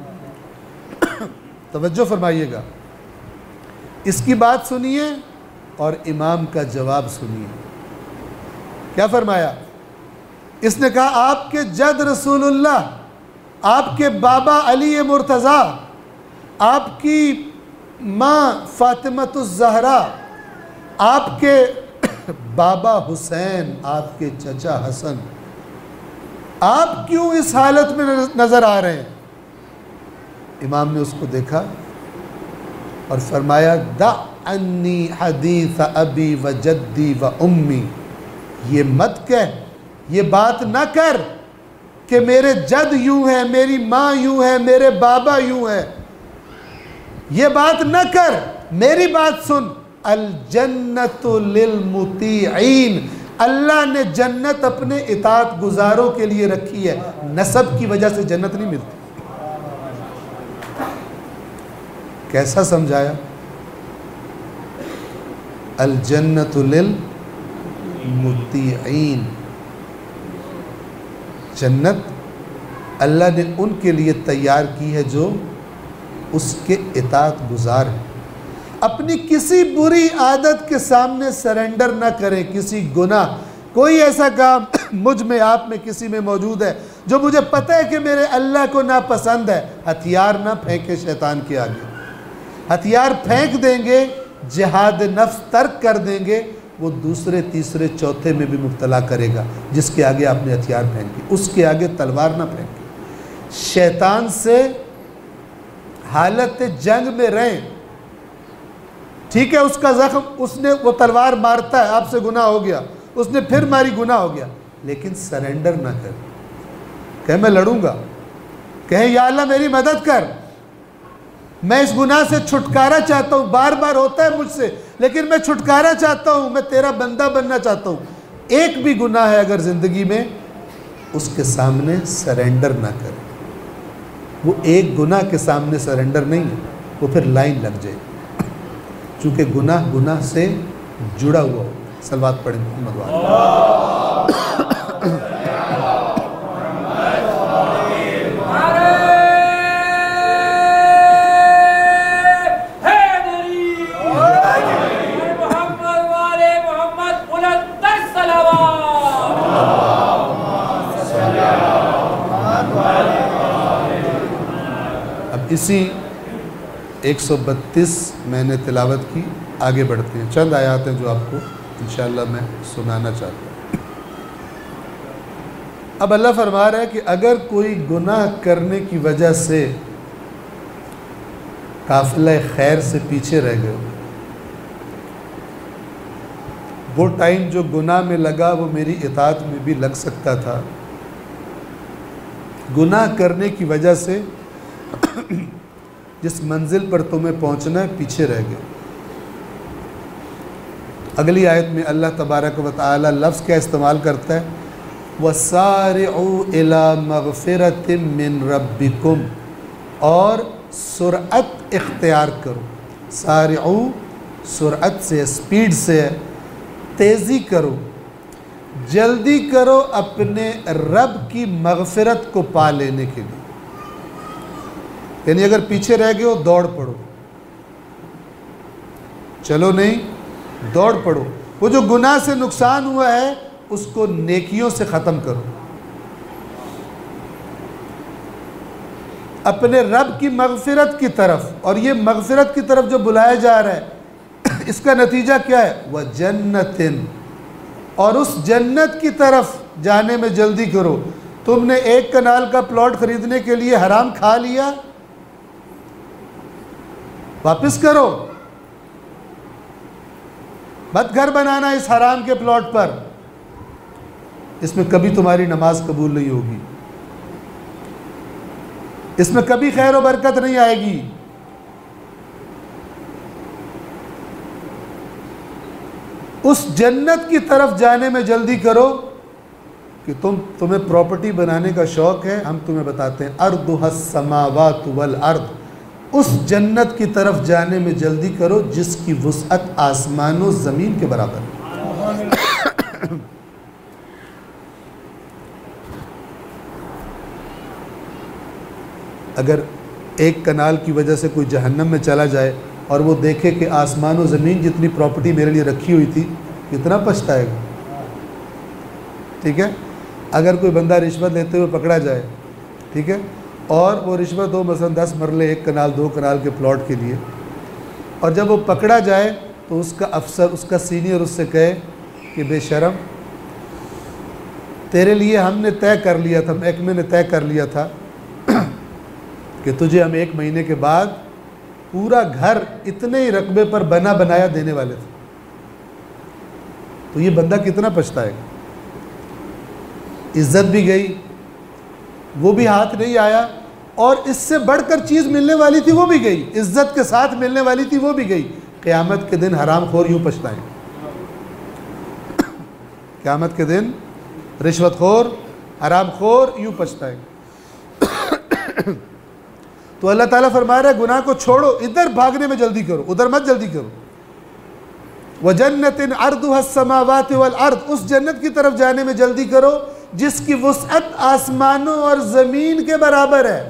[SPEAKER 2] توجہ فرمائیے گا, اس کی بات سنیے اور امام کا جواب سنیے. کیا فرمایا؟ اس نے کہا آپ کے جد رسول اللہ, آپ کے بابا علی مرتضیٰ, آپ کی ماں فاطمۃ الزہرا, آپ کے بابا حسین, آپ کے چچا حسن, آپ کیوں اس حالت میں نظر آ رہے ہیں؟ امام نے اس کو دیکھا اور فرمایا دع عنی حدیث ابی و جدی و امی, یہ مت کہہ, یہ بات نہ کر کہ میرے جد یوں ہے, میری ماں یوں ہے, میرے بابا یوں ہے, یہ بات نہ کر, میری بات سن. الجنت للمطیعین, اللہ نے جنت اپنے اطاعت گزاروں کے لیے رکھی ہے, نسب کی وجہ سے جنت نہیں ملتی. کیسا سمجھایا؟ الجنت للمطیعین, جنت اللہ نے ان کے لیے تیار کی ہے جو اس کے اطاعت گزار ہیں. اپنی کسی بری عادت کے سامنے سرنڈر نہ کریں. کسی گناہ, کوئی ایسا کام مجھ میں, آپ میں, کسی میں موجود ہے جو مجھے پتہ ہے کہ میرے اللہ کو ناپسند ہے, ہتھیار نہ پھینکے شیطان کے آگے. ہتھیار پھینک دیں گے, جہاد نفس ترک کر دیں گے, وہ دوسرے تیسرے چوتھے میں بھی مبتلا کرے گا. جس کے آگے آپ نے ہتھیار پھینکی, اس کے آگے تلوار نہ پھینکے. شیطان سے حالت جنگ میں رہیں. ٹھیک ہے, اس کا زخم, اس نے وہ تلوار مارتا ہے, آپ سے گناہ ہو گیا, اس نے پھر ماری, گناہ ہو گیا, لیکن سرنڈر نہ کر. کہیں میں لڑوں گا, کہیں یا اللہ میری مدد کر, میں اس گناہ سے چھٹکارا چاہتا ہوں, بار بار ہوتا ہے مجھ سے, لیکن میں چھٹکارا چاہتا ہوں, میں تیرا بندہ بننا چاہتا ہوں. ایک بھی گناہ ہے اگر زندگی میں, اس کے سامنے سرنڈر نہ کرے. وہ ایک گناہ کے سامنے سرنڈر نہیں ہے, وہ پھر لائن لگ جائے, چونکہ گناہ سے جڑا ہوا ہو. صلوات پڑھیں محمد وعلیہ. اسی 132 میں نے تلاوت کی, آگے بڑھتے ہیں. چند آیات ہیں جو آپ کو انشاءاللہ میں سنانا چاہتا ہوں۔ اب اللہ فرما رہا ہے کہ اگر کوئی گناہ کرنے کی وجہ سے قافلہ خیر سے پیچھے رہ گئے، وہ ٹائم جو گناہ میں لگا وہ میری اطاعت میں بھی لگ سکتا تھا، گناہ کرنے کی وجہ سے جس منزل پر تمہیں پہنچنا ہے پیچھے رہ گئے۔ اگلی آیت میں اللہ تبارک و تعالی لفظ کیا استعمال کرتا ہے؟ وَسَارِعُوا إِلَى مَغْفِرَةٍ مِّن رَبِّكُمْ، اور سرعت اختیار کرو۔ سارعو سرعت سے، سپیڈ سے، تیزی کرو، جلدی کرو اپنے رب کی مغفرت کو پا لینے کے لیے۔ یعنی اگر پیچھے رہ گئے ہو دوڑ پڑو، چلو نہیں، دوڑ پڑو۔ وہ جو گناہ سے نقصان ہوا ہے اس کو نیکیوں سے ختم کرو، اپنے رب کی مغفرت کی طرف۔ اور یہ مغفرت کی طرف جو بلایا جا رہا ہے اس کا نتیجہ کیا ہے؟ وَجَنَّةٍ، اور اس جنت کی طرف جانے میں جلدی کرو۔ تم نے 1 کنال کا پلاٹ خریدنے کے لیے حرام کھا لیا، واپس کرو، مت گھر بنانا اس حرام کے پلاٹ پر، اس میں کبھی تمہاری نماز قبول نہیں ہوگی، اس میں کبھی خیر و برکت نہیں آئے گی۔ اس جنت کی طرف جانے میں جلدی کرو کہ تمہیں پراپرٹی بنانے کا شوق ہے، ہم تمہیں بتاتے ہیں ارضها السماوات والارض، اس جنت کی طرف جانے میں جلدی کرو جس کی وسعت آسمان و زمین کے برابر ہے۔ اگر 1 کنال کی وجہ سے کوئی جہنم میں چلا جائے اور وہ دیکھے کہ آسمان و زمین جتنی پراپرٹی میرے لیے رکھی ہوئی تھی، کتنا پچھتائے گا۔ ٹھیک ہے، اگر کوئی بندہ رشوت لیتے ہوئے پکڑا جائے، ٹھیک ہے، اور وہ رشوت ہو مثلا 10 مرلے 1 کنال 2 کنال کے پلاٹ کے لیے، اور جب وہ پکڑا جائے تو اس کا افسر، اس کا سینئر اس سے کہے کہ بے شرم، تیرے لیے ہم نے طے کر لیا تھا، محکمے نے طے کر لیا تھا کہ تجھے ہم 1 مہینے کے بعد پورا گھر اتنے ہی رقبے پر بنا بنایا دینے والے تھے، تو یہ بندہ کتنا پچھتائے گا۔ عزت بھی گئی، وہ بھی ہاتھ نہیں آیا، اور اس سے بڑھ کر چیز ملنے والی تھی وہ بھی گئی، عزت کے ساتھ ملنے والی تھی وہ بھی گئی۔ قیامت کے دن حرام خور یوں پچھتائیں، قیامت کے دن رشوت خور، حرام خور یوں پچھتائیں۔ تو اللہ تعالیٰ فرما رہا ہے گناہ کو چھوڑو، ادھر بھاگنے میں جلدی کرو، ادھر مت جلدی کرو۔ وَجَنَّةٍ عَرْضُهَا السَّمَاوَاتِ وَالْأَرْضِ، اس جنت کی طرف جانے میں جلدی کرو جس کی وسعت آسمانوں اور زمین کے برابر ہے۔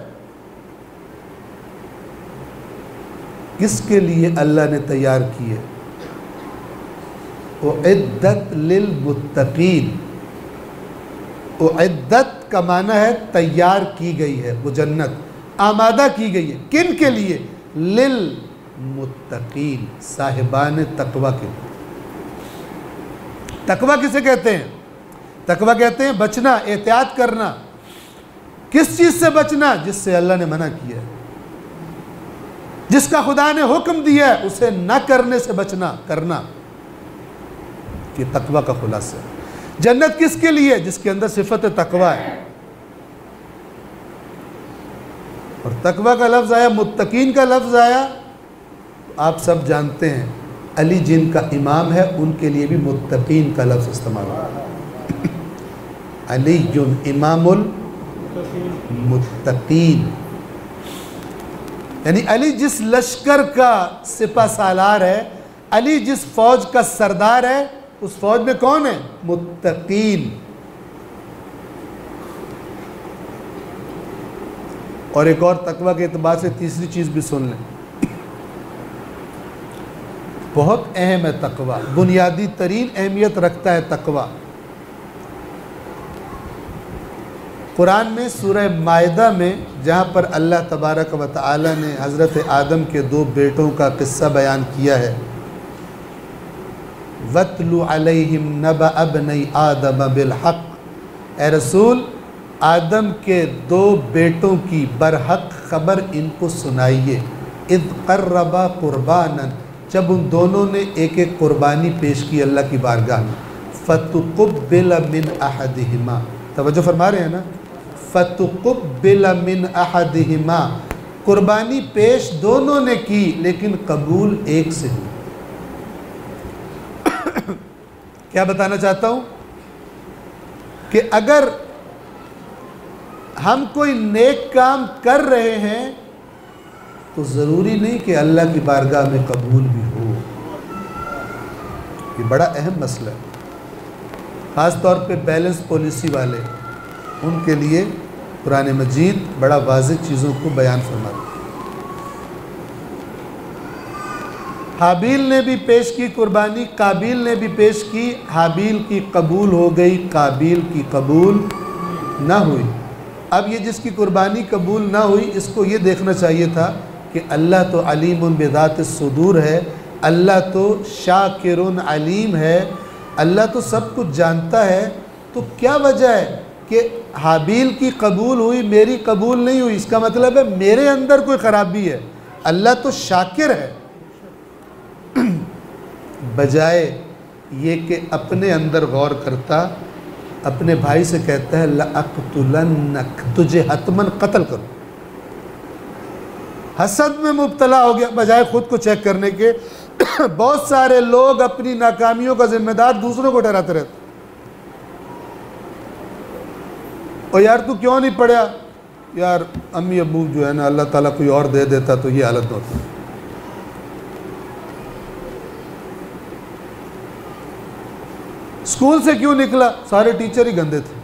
[SPEAKER 2] کس کے لیے اللہ نے تیار کی ہے؟ اُعِدَّتْ لِلْمُتَّقِينَ، اُعِدَّتْ کا معنی ہے تیار کی گئی ہے، وہ جنت آمادہ کی گئی ہے، کن کے لیے؟ للمتقین، صاحبان تقوی کے لیے۔ تقوی کسے کہتے ہیں؟ تقوی کہتے ہیں بچنا، احتیاط کرنا۔ کس چیز سے بچنا؟ جس سے اللہ نے منع کیا ہے، جس کا خدا نے حکم دیا ہے اسے نہ کرنے سے بچنا، کرنا، یہ تقوی کا خلاصہ ہے۔ جنت کس کے لیے؟ جس کے اندر صفت تقوی ہے۔ اور تقوی کا لفظ آیا، متقین کا لفظ آیا، آپ سب جانتے ہیں علی جن کا امام ہے ان کے لیے بھی متقین کا لفظ استعمال ہوا، علی امام المتقین، یعنی علی جس لشکر کا سپہ سالار ہے، علی جس فوج کا سردار ہے، اس فوج میں کون ہے؟ متقین۔ اور ایک اور تقوی کے اعتبار سے تیسری چیز بھی سن لیں، بہت اہم ہے تقوی، بنیادی ترین اہمیت رکھتا ہے تقوی۔ قرآن میں سورہ مائدہ میں جہاں پر اللہ تبارک و تعالی نے حضرت آدم کے 2 بیٹوں کا قصہ بیان کیا ہے، وَاتْلُ عَلَيْهِمْ نَبَأَ ابْنَيْ آدَمَ بِالْحَقِّ، اے رسول آدم کے 2 بیٹوں کی برحق خبر ان کو سنائیے. اِذْ قَرَّبَا قُرْبَانًا، جب ان دونوں نے ایک ایک قربانی پیش کی اللہ کی بارگاہ میں. فَتُقُبِّلَ مِنْ أَحَدِهِمَا، توجہ فرما رہے ہیں نا، فَتُقُبِّلَ مِنْ أَحَدِهِمَا، قربانی پیش دونوں نے کی لیکن قبول ایک سے ہوئی. کیا بتانا چاہتا ہوں کہ اگر ہم کوئی نیک کام کر رہے ہیں تو ضروری نہیں کہ اللہ کی بارگاہ میں قبول بھی ہو. یہ بڑا اہم مسئلہ ہے، خاص طور پہ بیلنس پالیسی والے، ان کے لیے قرآن مجید بڑا واضح چیزوں کو بیان فرماتا ہے. حابیل نے بھی پیش کی قربانی، قابیل نے بھی پیش کی، حابیل کی قبول ہو گئی، قابیل کی قبول نہ ہوئی. اب یہ جس کی قربانی قبول نہ ہوئی، اس کو یہ دیکھنا چاہیے تھا کہ اللہ تو علیم بذات الصدور ہے، اللہ تو شاکر علیم ہے، اللہ تو سب کچھ جانتا ہے. تو کیا وجہ ہے کہ حابیل کی قبول ہوئی میری قبول نہیں ہوئی؟ اس کا مطلب ہے میرے اندر کوئی خرابی ہے. اللہ تو شاکر ہے، بجائے یہ کہ اپنے اندر غور کرتا، اپنے بھائی سے کہتا ہے لَأَقْتُلَنَّكَ، تجھے حتماً قتل کروں. حسد میں مبتلا ہو گیا بجائے خود کو چیک کرنے کے. بہت سارے لوگ اپنی ناکامیوں کا ذمہ دار دوسروں کو ٹھہراتے رہتے. اور یار تو کیوں نہیں پڑھا؟ یار امی ابو جو ہے نا اللہ تعالیٰ کوئی اور دے دیتا تو یہ حالت نہ ہوتی. اسکول سے کیوں نکلا؟ سارے ٹیچر ہی گندے تھے.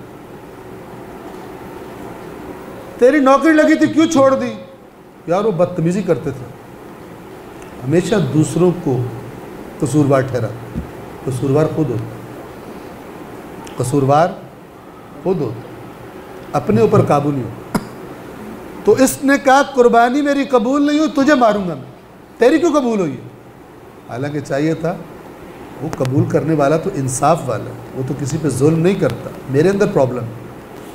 [SPEAKER 2] تیری نوکری لگی تھی کیوں چھوڑ دی؟ یار وہ بدتمیزی کرتے تھے. ہمیشہ دوسروں کو قصوروار ٹھہرا، قصوروار خود ہوتا، قصوروار خود ہوتا، اپنے اوپر قابو نہیں ہوتا. تو اس نے کہا قربانی میری قبول نہیں ہوئی، تجھے ماروں گا میں. تیری کیوں قبول ہوئی؟ حالانکہ چاہیے تھا، وہ قبول کرنے والا تو انصاف والا ہے، وہ تو کسی پہ ظلم نہیں کرتا. میرے اندر پرابلم ہے.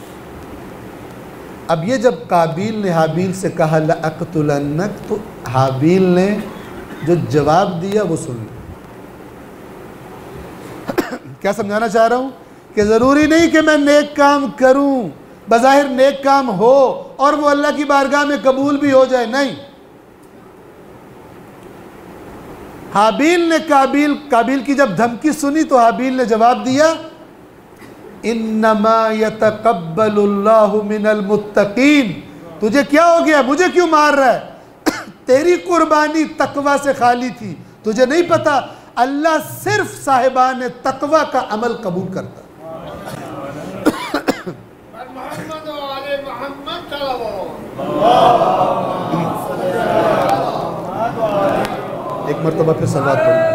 [SPEAKER 2] اب یہ جب قابیل نے حابیل سے کہا لَأَقْتُلَنَّكَ، تو حابیل نے جو جواب دیا وہ سن لیا. کیا سمجھانا چاہ رہا ہوں کہ ضروری نہیں کہ میں نیک کام کروں، بظاہر نیک کام ہو اور وہ اللہ کی بارگاہ میں قبول بھی ہو جائے، نہیں. حابیل نے قابیل کی جب دھمکی سنی تو حابیل نے جواب دیا انما یتقبل اللہ من المتقین. تجھے کیا ہو گیا؟ مجھے کیوں مار رہا ہے؟ تیری قربانی تقوی سے خالی تھی، تجھے نہیں پتا اللہ صرف صاحبان تقوی کا عمل قبول کرتا. ایک مرتبہ پھر صلوات پڑھیں.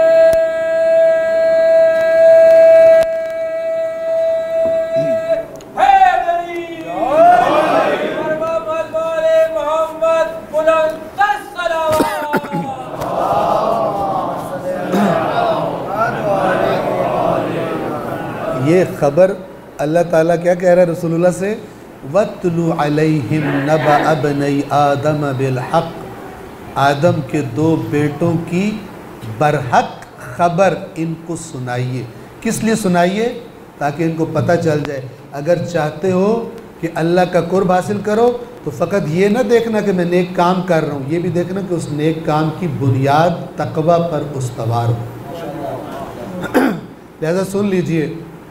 [SPEAKER 2] یہ خبر اللہ تعالیٰ کیا کہہ رہا ہے رسول اللہ سے؟ وَاتْلُ عَلَيْهِمْ نَبَأَ ابْنَيْ آدَمَ بِالْحَقِّ، آدم کے 2 بیٹوں کی برحق خبر ان کو سنائیے. کس لیے سنائیے؟ تاکہ ان کو پتہ چل جائے. اگر چاہتے ہو کہ اللہ کا قرب حاصل کرو تو فقط یہ نہ دیکھنا کہ میں نیک کام کر رہا ہوں، یہ بھی دیکھنا کہ اس نیک کام کی بنیاد تقوی پر استوار ہو. لہذا سن لیجئے،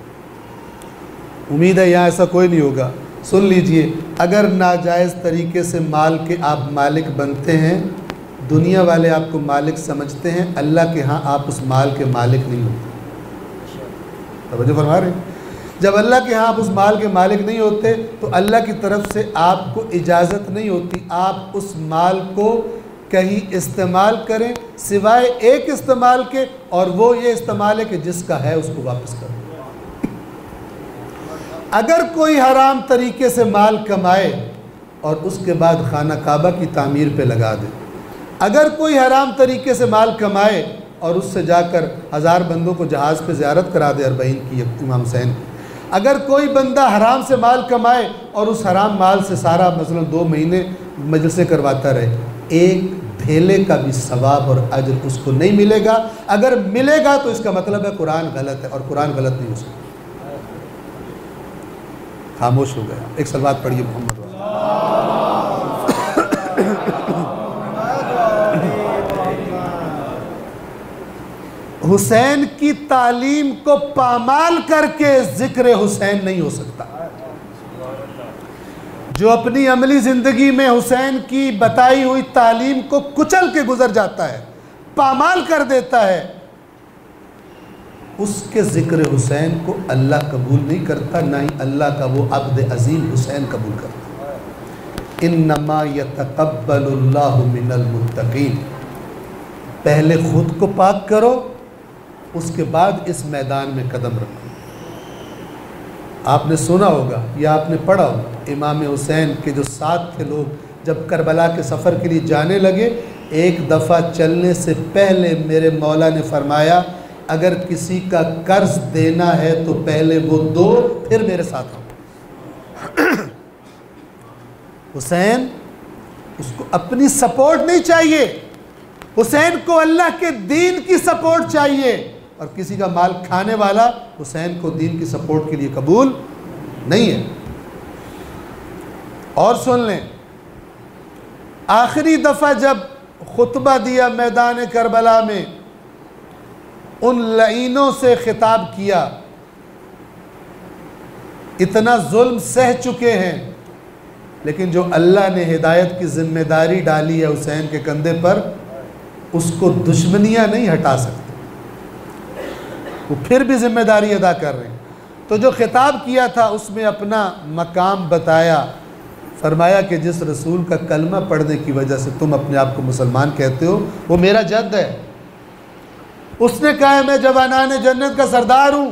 [SPEAKER 2] امید ہے یہاں ایسا کوئی نہیں ہوگا. سن لیجئے، اگر ناجائز طریقے سے مال کے آپ مالک بنتے ہیں، دنیا والے آپ کو مالک سمجھتے ہیں، اللہ کے ہاں آپ اس مال کے مالک نہیں ہوتے. توجہ فرما رہے ہیں؟ جب اللہ کے ہاں آپ اس مال کے مالک نہیں ہوتے تو اللہ کی طرف سے آپ کو اجازت نہیں ہوتی آپ اس مال کو کہیں استعمال کریں سوائے ایک استعمال کے، اور وہ یہ استعمال ہے کہ جس کا ہے اس کو واپس کریں. اگر کوئی حرام طریقے سے مال کمائے اور اس کے بعد خانہ کعبہ کی تعمیر پہ لگا دے، اگر کوئی حرام طریقے سے مال کمائے اور اس سے جا کر 1000 بندوں کو جہاز پہ زیارت کرا دے 40 کی امام حسین کی۔ اگر کوئی بندہ حرام سے مال کمائے اور اس حرام مال سے سارا مثلا 2 مہینے مجلسیں کرواتا رہے، ایک ڈھیلے کا بھی ثواب اور اجر اس کو نہیں ملے گا۔ اگر ملے گا تو اس کا مطلب ہے قرآن غلط ہے، اور قرآن غلط نہیں ہو سکتا۔ خاموش ہو گیا۔ ایک صلوات پڑھیے محمد والا۔ حسین کی تعلیم کو پامال کر کے ذکر حسین نہیں ہو سکتا۔ جو اپنی عملی زندگی میں حسین کی بتائی ہوئی تعلیم کو کچل کے گزر جاتا ہے، پامال کر دیتا ہے، اس کے ذکر حسین کو اللہ قبول نہیں کرتا، نہ ہی اللہ کا وہ عبد عظیم حسین قبول کرتا۔ انما یتقبل اللہ من المتقین۔ پہلے خود کو پاک کرو، اس کے بعد اس میدان میں قدم رکھو۔ آپ نے سنا ہوگا یا آپ نے پڑھا ہوگا، امام حسین کے جو ساتھ تھے لوگ جب کربلا کے سفر کے لیے جانے لگے، ایک دفعہ چلنے سے پہلے میرے مولا نے فرمایا اگر کسی کا قرض دینا ہے تو پہلے وہ دو، پھر میرے ساتھ آؤ۔ حسین اس کو اپنی سپورٹ نہیں چاہیے، حسین کو اللہ کے دین کی سپورٹ چاہیے، اور کسی کا مال کھانے والا حسین کو دین کی سپورٹ کے لیے قبول نہیں ہے۔ اور سن لیں، آخری دفعہ جب خطبہ دیا میدان کربلا میں، ان لعینوں سے خطاب کیا، اتنا ظلم سہ چکے ہیں، لیکن جو اللہ نے ہدایت کی ذمہ داری ڈالی ہے حسین کے کندھے پر، اس کو دشمنیاں نہیں ہٹا سکتے، وہ پھر بھی ذمہ داری ادا کر رہے ہیں۔ تو جو خطاب کیا تھا اس میں اپنا مقام بتایا، فرمایا کہ جس رسول کا کلمہ پڑھنے کی وجہ سے تم اپنے آپ کو مسلمان کہتے ہو وہ میرا جد ہے۔ اس نے کہا میں جوانان جنت کا سردار ہوں۔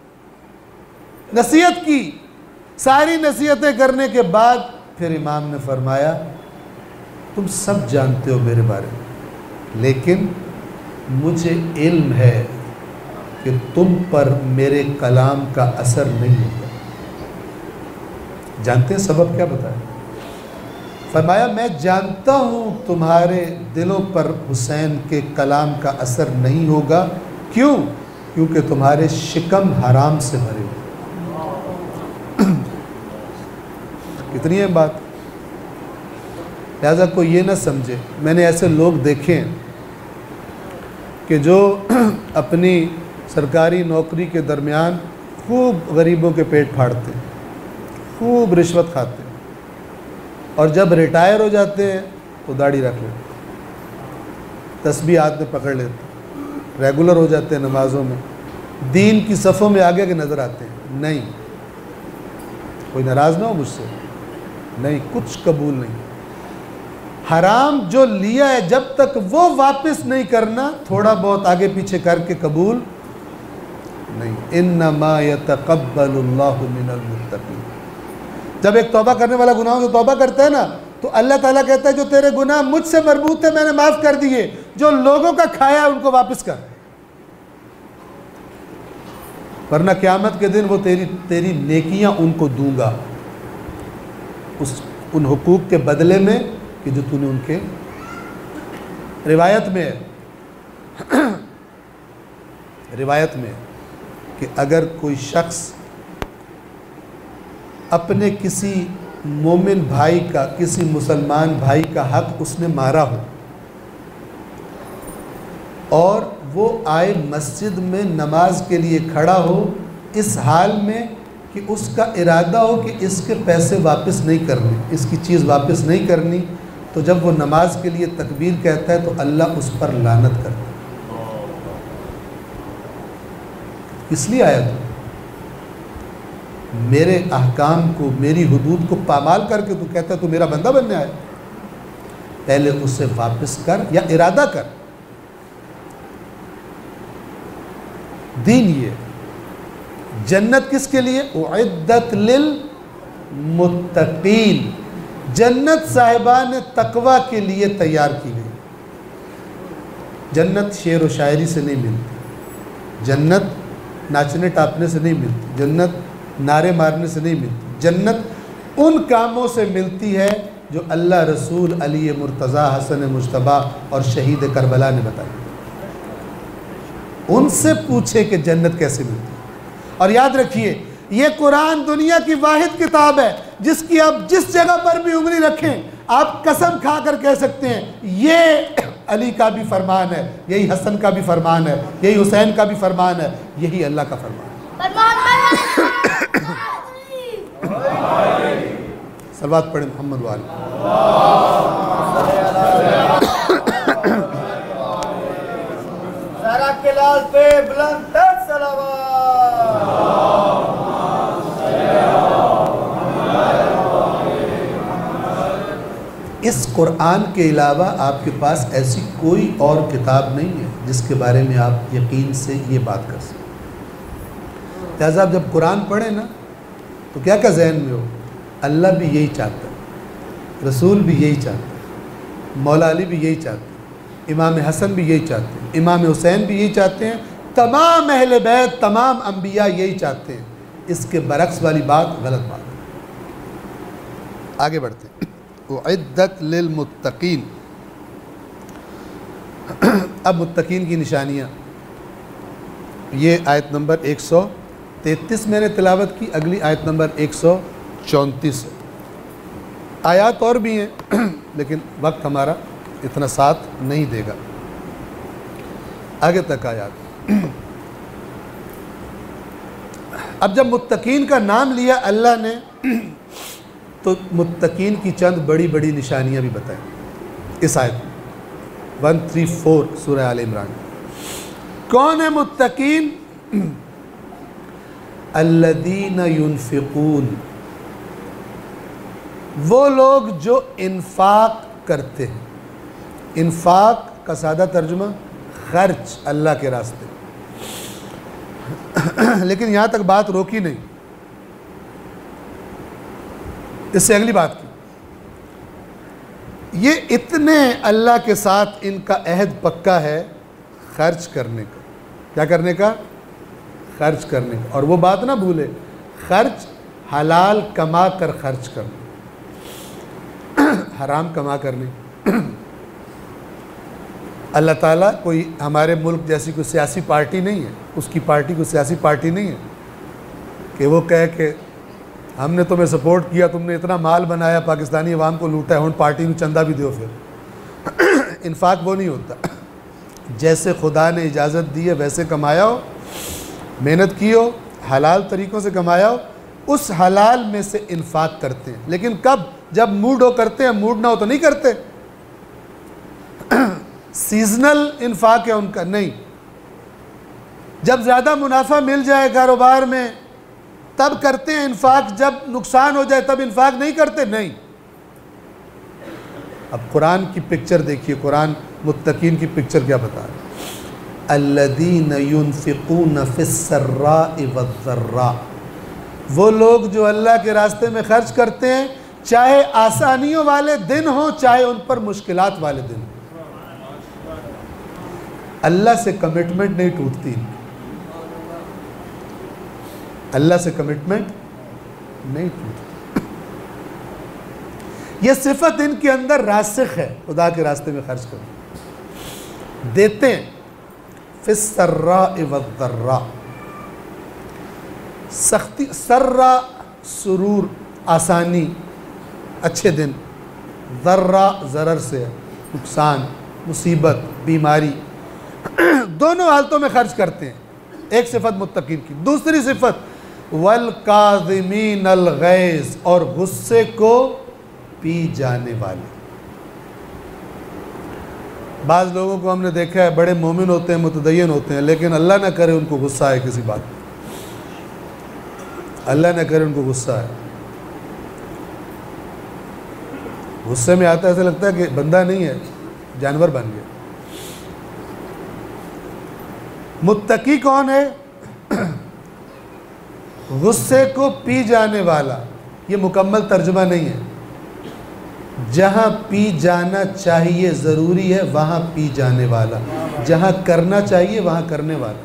[SPEAKER 2] نصیحت کی، ساری نصیحتیں کرنے کے بعد پھر امام نے فرمایا تم سب جانتے ہو میرے بارے میں، لیکن مجھے علم ہے کہ تم پر میرے کلام کا اثر نہیں ہوگا۔ جانتے ہیں سبب کیا بتایا؟ فرمایا میں جانتا ہوں تمہارے دلوں پر حسین کے کلام کا اثر نہیں ہوگا۔ کیوں؟ کیونکہ تمہارے شکم حرام سے بھرے ہوئے۔ کتنی ہے بات؟ لہذا کوئی یہ نہ سمجھے، میں نے ایسے لوگ دیکھے ہیں کہ جو اپنی سرکاری نوکری کے درمیان خوب غریبوں کے پیٹ پھاڑتے ہیں، خوب رشوت کھاتے ہیں، اور جب ریٹائر ہو جاتے ہیں تو داڑھی رکھ لیتے، تسبیح ہاتھ میں پکڑ لیتے، ریگولر ہو جاتے ہیں نمازوں میں، دین کی صفوں میں آگے کے نظر آتے ہیں۔ نہیں، کوئی ناراض نہ ہو مجھ سے، نہیں، کچھ قبول نہیں۔ حرام جو لیا ہے جب تک وہ واپس نہیں کرنا، تھوڑا بہت آگے پیچھے کر کے قبول نہیں۔ انما یتقبل اللہ من المتقین۔ جب ایک توبہ کرنے والا گناہوں سے توبہ کرتا ہے نا، تو اللہ تعالیٰ کہتا ہے جو تیرے گناہ مجھ سے مربوط تھے میں نے معاف کر دیے، جو لوگوں کا کھایا ان کو واپس کر، ورنہ قیامت کے دن وہ تیری نیکیاں ان کو دوں گا ان حقوق کے بدلے میں کہ جو تو نے ان کے۔ روایت میں ہے کہ اگر کوئی شخص اپنے کسی مومن بھائی کا، کسی مسلمان بھائی کا حق اس نے مارا ہو، اور وہ آئے مسجد میں نماز کے لیے کھڑا ہو اس حال میں کہ اس کا ارادہ ہو کہ اس کے پیسے واپس نہیں کرنے، اس کی چیز واپس نہیں کرنی، تو جب وہ نماز کے لیے تکبیر کہتا ہے تو اللہ اس پر لعنت کرتا ہے۔ اس لیے آیا تو میرے احکام کو، میری حدود کو پامال کر کے تو کہتا ہے تو میرا بندہ بننے آیا، پہلے اسے واپس کر یا ارادہ کر۔ دین یہ جنت کس کے لیے؟ اعدت للمتقین، جنت صاحبان تقوی کے لیے تیار کی گئی۔ جنت شعر و شاعری سے نہیں ملتی، جنت ناچنے ٹاپنے سے نہیں ملتی، جنت نعرے مارنے سے نہیں ملتی، جنت ان کاموں سے ملتی ہے جو اللہ رسول علی مرتضیٰ حسن مجتبیٰ اور شہید کربلا نے بتائی۔ ان سے پوچھے کہ جنت کیسے ملتی ہے۔ اور یاد رکھیے یہ قرآن دنیا کی واحد کتاب ہے جس کی آپ جس جگہ پر بھی انگلی رکھیں آپ قسم کھا کر کہہ سکتے ہیں یہ علی کا بھی فرمان ہے، یہی حسن کا بھی فرمان ہے، یہی حسین کا بھی فرمان ہے، یہی اللہ کا فرمان ہے۔ صلوات پڑھیں محمد والے۔
[SPEAKER 3] زہرا کے لال پہ بلند تر صلوات۔
[SPEAKER 2] اس قرآن کے علاوہ آپ کے پاس ایسی کوئی اور کتاب نہیں ہے جس کے بارے میں آپ یقین سے یہ بات کر سکیں۔ لہٰذا آپ جب قرآن پڑھیں نا تو کیا ذہن میں ہو، اللہ بھی یہی چاہتا ہے، رسول بھی یہی چاہتا ہے، مولا علی بھی یہی چاہتے ہیں، امام حسن بھی یہی چاہتے ہیں، امام حسین بھی یہی چاہتے ہیں، تمام اہل بیت تمام انبیاء یہی چاہتے ہیں۔ اس کے برعکس والی بات غلط بات ہے۔ آگے بڑھتے ہیں۔ اعدت للمتقین، اب متقین کی نشانیاں، یہ آیت نمبر 133 میں نے تلاوت کی، اگلی آیت نمبر 134 آیات اور بھی ہیں لیکن وقت ہمارا اتنا ساتھ نہیں دے گا۔ آگے تک آیات۔ اب جب متقین کا نام لیا اللہ نے تو متقین کی چند بڑی بڑی نشانیاں بھی بتائیں اس آیت میں 134 سورہ آل عمران۔ کون ہے متقین؟ الذین ینفقون، وہ لوگ جو انفاق کرتے ہیں۔ انفاق کا سادہ ترجمہ خرچ اللہ کے راستے۔ لیکن یہاں تک بات روکی نہیں، اس سے اگلی بات کی۔ یہ اتنے اللہ کے ساتھ ان کا عہد پکا ہے خرچ کرنے کا۔ کیا کرنے کا؟ خرچ کرنے کا۔ اور وہ بات نہ بھولے، خرچ حلال کما کر خرچ کرنا، حرام کما کر نہیں۔ اللہ تعالیٰ کوئی ہمارے ملک جیسی کوئی سیاسی پارٹی نہیں ہے، اس کی پارٹی کوئی سیاسی پارٹی نہیں ہے کہ وہ کہے کہ ہم نے تمہیں سپورٹ کیا، تم نے اتنا مال بنایا، پاکستانی عوام کو لوٹا ہے، ہن پارٹی کو چندہ بھی دیو۔ پھر انفاق وہ نہیں ہوتا، جیسے خدا نے اجازت دی ہے ویسے کمایا ہو، محنت کی ہو، حلال طریقوں سے کمایا ہو، اس حلال میں سے انفاق کرتے ہیں۔ لیکن کب؟ جب موڈ ہو کرتے ہیں، موڈ نہ ہو تو نہیں کرتے۔ سیزنل انفاق ہے ان کا، نہیں۔ جب زیادہ منافع مل جائے کاروبار میں تب کرتے ہیں انفاق، جب نقصان ہو جائے تب انفاق نہیں کرتے، نہیں۔ اب قرآن کی پکچر دیکھیے، قرآن متقین کی پکچر کیا بتا رہا ہے؟ الذین ینفقون فی السراء والضراء، وہ لوگ جو اللہ کے راستے میں خرچ کرتے ہیں، چاہے آسانیوں والے دن ہوں چاہے ان پر مشکلات والے دن ہوں۔ اللہ سے کمٹمنٹ نہیں ٹوٹتی، اللہ سے کمٹمنٹ نہیں ٹوٹتی۔ یہ صفت ان کے اندر راسخ ہے، خدا کے راستے میں خرچ کرو، دیتے ہیں۔ فی السراء والضراء، سختی، سرا سرور، آسانی، اچھے دن، ضرا ضرر سے، نقصان، مصیبت، بیماری، دونوں حالتوں میں خرچ کرتے ہیں۔ ایک صفت متقین کی۔ دوسری صفت والکاظمین الغیظ، اور غصے کو پی جانے والے۔ بعض لوگوں کو ہم نے دیکھا ہے بڑے مومن ہوتے ہیں، متدین ہوتے ہیں، لیکن اللہ نہ کرے ان کو غصہ آئے کسی بات پہ، اللہ نہ کرے ان کو غصہ آئے۔ غصے میں آتا ہے ایسا لگتا ہے کہ بندہ نہیں ہے، جانور بن گیا۔ متقی کون ہے؟ غصے کو پی جانے والا۔ یہ مکمل ترجمہ نہیں ہے، جہاں پی جانا چاہیے ضروری ہے وہاں پی جانے والا، جہاں کرنا چاہیے وہاں کرنے والا۔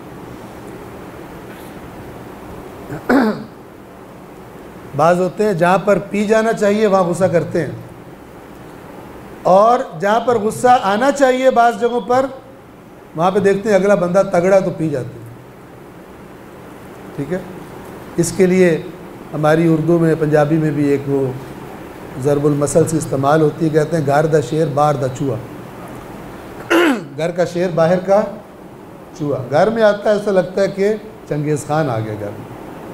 [SPEAKER 2] بعض ہوتے ہیں جہاں پر پی جانا چاہیے وہاں غصہ کرتے ہیں، اور جہاں پر غصہ آنا چاہیے بعض جگہوں پر وہاں پہ دیکھتے ہیں اگلا بندہ تگڑا تو پی جاتے ہیں۔ ٹھیک ہے، اس کے لیے ہماری اردو میں پنجابی میں بھی ایک وہ ضرب المثل سے استعمال ہوتی ہے، کہتے ہیں گھر دا شیر باہر دا چوہا۔ گھر کا شیر باہر کا چوہا، گھر میں آتا ہے ایسا لگتا ہے کہ چنگیز خان آ گیا، گھر میں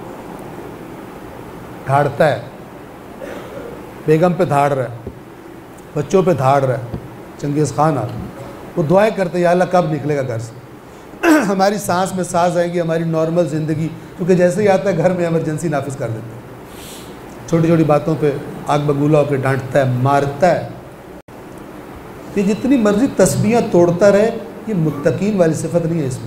[SPEAKER 2] دھاڑتا ہے، بیگم پہ دھاڑ رہا ہے، بچوں پہ دھاڑ رہا ہے، چنگیز خان آ گیا۔ وہ دعائیں کرتے یا اللہ کب نکلے گا گھر سے، ہماری سانس میں سانس آئے گی، ہماری نارمل زندگی، کیونکہ جیسے ہی آتا ہے گھر میں ایمرجنسی نافذ کر دیتے ہیں، چھوٹی چھوٹی باتوں پہ آگ بگولا ہو کے ڈانٹتا ہے، مارتا ہے۔ یہ جتنی مرضی تسبیحاں توڑتا رہے، یہ متقین والی صفت نہیں ہے اس میں۔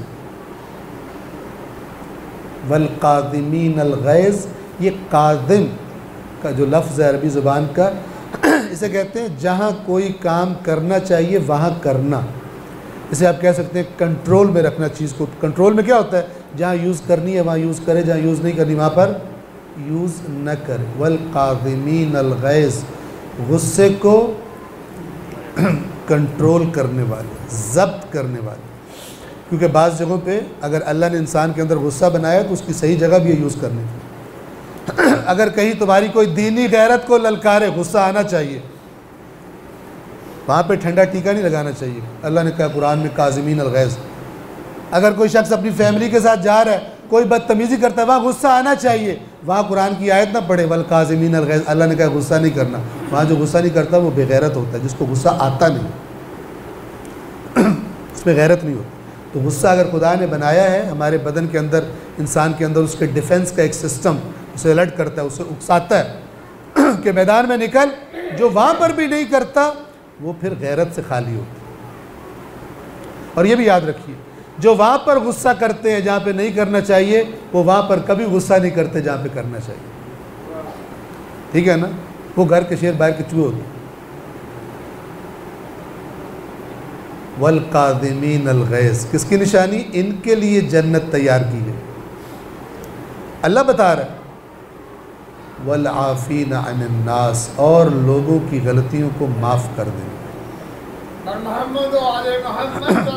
[SPEAKER 2] والقاظمین الغیظ، یہ قاظم کا جو لفظ ہے عربی زبان کا، اسے کہتے ہیں جہاں کوئی کام کرنا چاہیے وہاں کرنا۔ اسے آپ کہہ سکتے ہیں کنٹرول میں رکھنا چیز کو۔ کنٹرول میں کیا ہوتا ہے؟ جہاں یوز کرنی ہے وہاں یوز کرے، جہاں یوز نہیں کرنی وہاں پر یوز نہ کرے۔ والقاظمین الغیظ، غصے کو کنٹرول کرنے والے، ضبط کرنے والے۔ کیونکہ بعض جگہوں پہ اگر اللہ نے انسان کے اندر غصہ بنایا تو اس کی صحیح جگہ بھی ہے یوز کرنے کی۔ اگر کہیں تمہاری کوئی دینی غیرت کو للکارے، غصہ آنا چاہیے، وہاں پہ ٹھنڈا ٹیکا نہیں لگانا چاہیے۔ اللہ نے کہا قرآن میں کاظمین الغیظ۔ اگر کوئی شخص اپنی فیملی کے ساتھ جا رہا ہے، کوئی بدتمیزی کرتا ہے، وہاں غصہ آنا چاہیے، وہاں قرآن کی آیت نہ پڑھے والقاظمین الغیظ۔ اللہ نے کہا غصہ نہیں کرنا، وہاں جو غصہ نہیں کرتا وہ بے غیرت ہوتا ہے، جس کو غصہ آتا نہیں، اس میں غیرت نہیں ہوتی۔ تو غصہ اگر خدا نے بنایا ہے ہمارے بدن کے اندر، انسان کے اندر، اس کے ڈیفنس کا ایک سسٹم اسے الرٹ کرتا ہے، اسے اکساتا ہے کہ میدان میں نکل۔ جو وہاں پر بھی نہیں کرتا وہ پھر غیرت سے خالی ہوتا ہے۔ اور یہ بھی یاد رکھیے، جو وہاں پر غصہ کرتے ہیں جہاں پہ نہیں کرنا چاہیے، وہ وہاں پر کبھی غصہ نہیں کرتے جہاں پہ کرنا چاہیے۔ ٹھیک ہے نا؟ وہ گھر کے شیر باہر کے چوہے ہوتے ہیں۔ والقاظمین الغیظ، کس کی نشانی؟ ان کے لیے جنت تیار کی ہے۔ اللہ بتا رہا ہے والعافین عن الناس، اور لوگوں کی غلطیوں کو معاف کر دیں۔
[SPEAKER 3] محمد علی محمد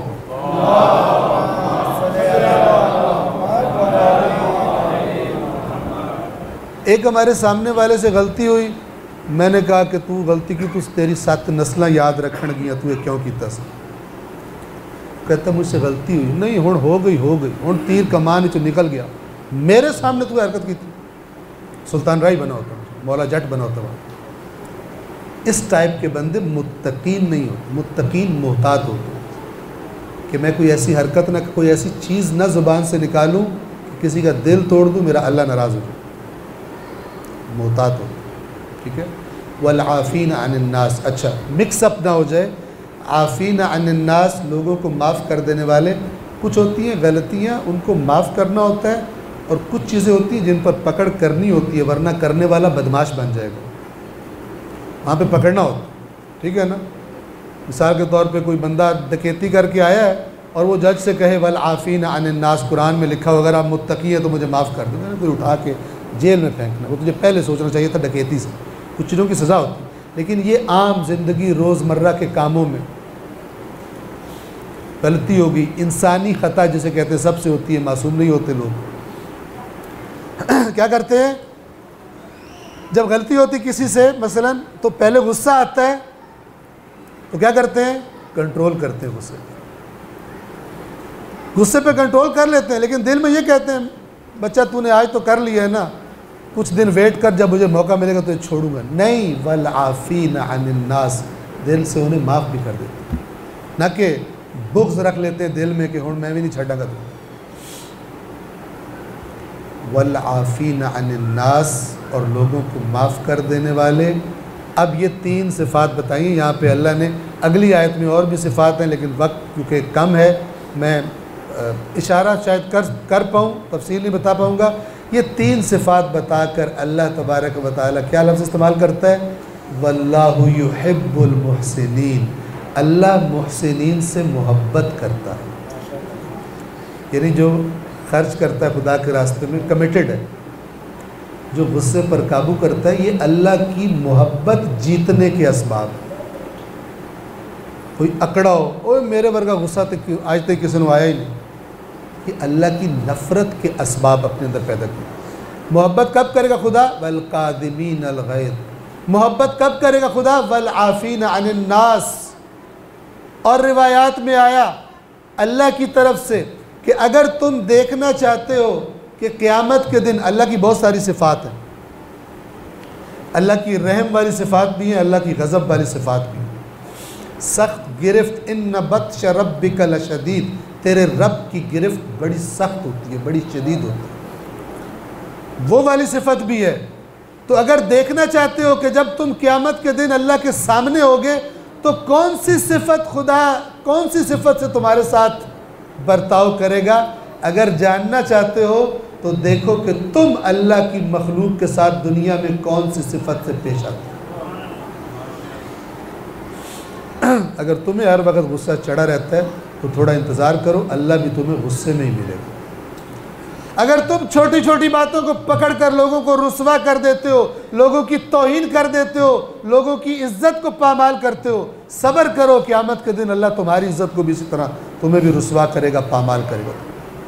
[SPEAKER 2] ایک ہمارے سامنے والے سے غلطی ہوئی، میں نے کہا کہ تو غلطی کی تو تیری 7 نسلیں یاد رکھن گیا، تو یہ کیوں کیتا سی؟ کہتا مجھ سے غلطی ہوئی، نہیں ہن ہو گئی ہن تیر کمان چ نکل گیا، میرے سامنے تو حرکت کی تھی، سلطان رائی بنا ہوتا، مولا جٹ بنا ہوتا وہاں۔ اس ٹائپ کے بندے متقین نہیں ہوتے، متقین محتاط ہوتے کہ میں کوئی ایسی حرکت نہ، کوئی ایسی چیز نہ زبان سے نکالوں کہ کسی کا دل توڑ دوں، میرا اللہ ناراض ہو جائے۔ محتاط ہوتے، ٹھیک ہے۔ والعافین عن الناس، اچھا مکس اپ نہ ہو جائے۔ عافین عن الناس، لوگوں کو معاف کر دینے والے۔ کچھ ہوتی ہیں غلطیاں، ان کو معاف کرنا ہوتا ہے، اور کچھ چیزیں ہوتی ہیں جن پر پکڑ کرنی ہوتی ہے، ورنہ کرنے والا بدماش بن جائے گا، وہاں پہ پکڑنا ہوتا ہے، ٹھیک ہے نا۔ مثال کے طور پہ کوئی بندہ ڈکیتی کر کے آیا ہے اور وہ جج سے کہے والعافین عن الناس، قرآن میں لکھا ہو اگر آپ متقی ہیں تو مجھے معاف کر دیں، کوئی اٹھا کے جیل میں پھینکنا، وہ تجھے پہلے سوچنا چاہیے تھا ڈکیتی سے۔ کچھ چیزوں کی سزا ہوتی ہے، لیکن یہ عام زندگی روزمرہ کے کاموں میں غلطی ہوگی، انسانی خطا جسے کہتے ہیں، سب سے ہوتی ہے، معصوم نہیں ہوتے لوگ۔ کیا کرتے ہیں جب غلطی ہوتی کسی سے مثلا، تو پہلے غصہ آتا ہے تو کیا کرتے ہیں؟ کنٹرول کرتے ہیں، غصے پہ کنٹرول کر لیتے ہیں، لیکن دل میں یہ کہتے ہیں بچہ تو نے آج تو کر لیا ہے نا، کچھ دن ویٹ کر، جب مجھے موقع ملے گا تو یہ چھوڑوں گا نہیں۔ والعافین عن الناس، دل سے انہیں معاف بھی کر دیتے، نہ کہ بغض رکھ لیتے ہیں دل میں کہ ہوں میں بھی نہیں چھڑا گا تو۔ والعافین عن الناس، اور لوگوں کو معاف کر دینے والے۔ اب یہ 3 صفات بتائیں یہاں پہ اللہ نے، اگلی آیت میں اور بھی صفات ہیں لیکن وقت کیونکہ کم ہے، میں اشارہ شاید کر پاؤں، تفصیل نہیں بتا پاؤں گا۔ یہ 3 صفات بتا کر اللہ تبارک و تعالیٰ کیا لفظ استعمال کرتا ہے؟ واللہ یحب المحسنین، اللہ محسنین سے محبت کرتا ہے، یعنی جو خرچ کرتا ہے خدا کے راستے میں کمیٹڈ ہے، جو غصے پر قابو کرتا ہے، یہ اللہ کی محبت جیتنے کے اسباب ہیں۔ کوئی اکڑا ہو، اوہ میرے ورگا غصہ تک آج تک کسی نے آیا ہی نہیں، یہ اللہ کی نفرت کے اسباب اپنے اندر پیدا کیے۔ محبت کب کرے گا خدا؟ والقادمین الغیظ، محبت کب کرے گا خدا؟ والعافین عن الناس۔ اور روایات میں آیا اللہ کی طرف سے کہ اگر تم دیکھنا چاہتے ہو کہ قیامت کے دن، اللہ کی بہت ساری صفات ہیں، اللہ کی رحم والی صفات بھی ہیں، اللہ کی غضب والی صفات بھی ہیں۔ سخت گرفت، ان بطش ربک لشدید، تیرے رب کی گرفت بڑی سخت ہوتی ہے، بڑی شدید ہوتی ہے، وہ والی صفت بھی ہے۔ تو اگر دیکھنا چاہتے ہو کہ جب تم قیامت کے دن اللہ کے سامنے ہوگے تو کون سی صفت خدا، کون سی صفت سے تمہارے ساتھ برتاؤ کرے گا، اگر جاننا چاہتے ہو تو دیکھو کہ تم اللہ کی مخلوق کے ساتھ دنیا میں کون سی صفت سے پیش آتے ہو۔ اگر تمہیں ہر وقت غصہ چڑھا رہتا ہے تو تھوڑا انتظار کرو، اللہ بھی تمہیں غصے میں ہی ملے گا۔ اگر تم چھوٹی چھوٹی باتوں کو پکڑ کر لوگوں کو رسوا کر دیتے ہو، لوگوں کی توہین کر دیتے ہو، لوگوں کی عزت کو پامال کرتے ہو، صبر کرو، قیامت کے دن اللہ تمہاری عزت کو بھی اسی طرح تمہیں بھی رسوا کرے گا، پامال کرے گا۔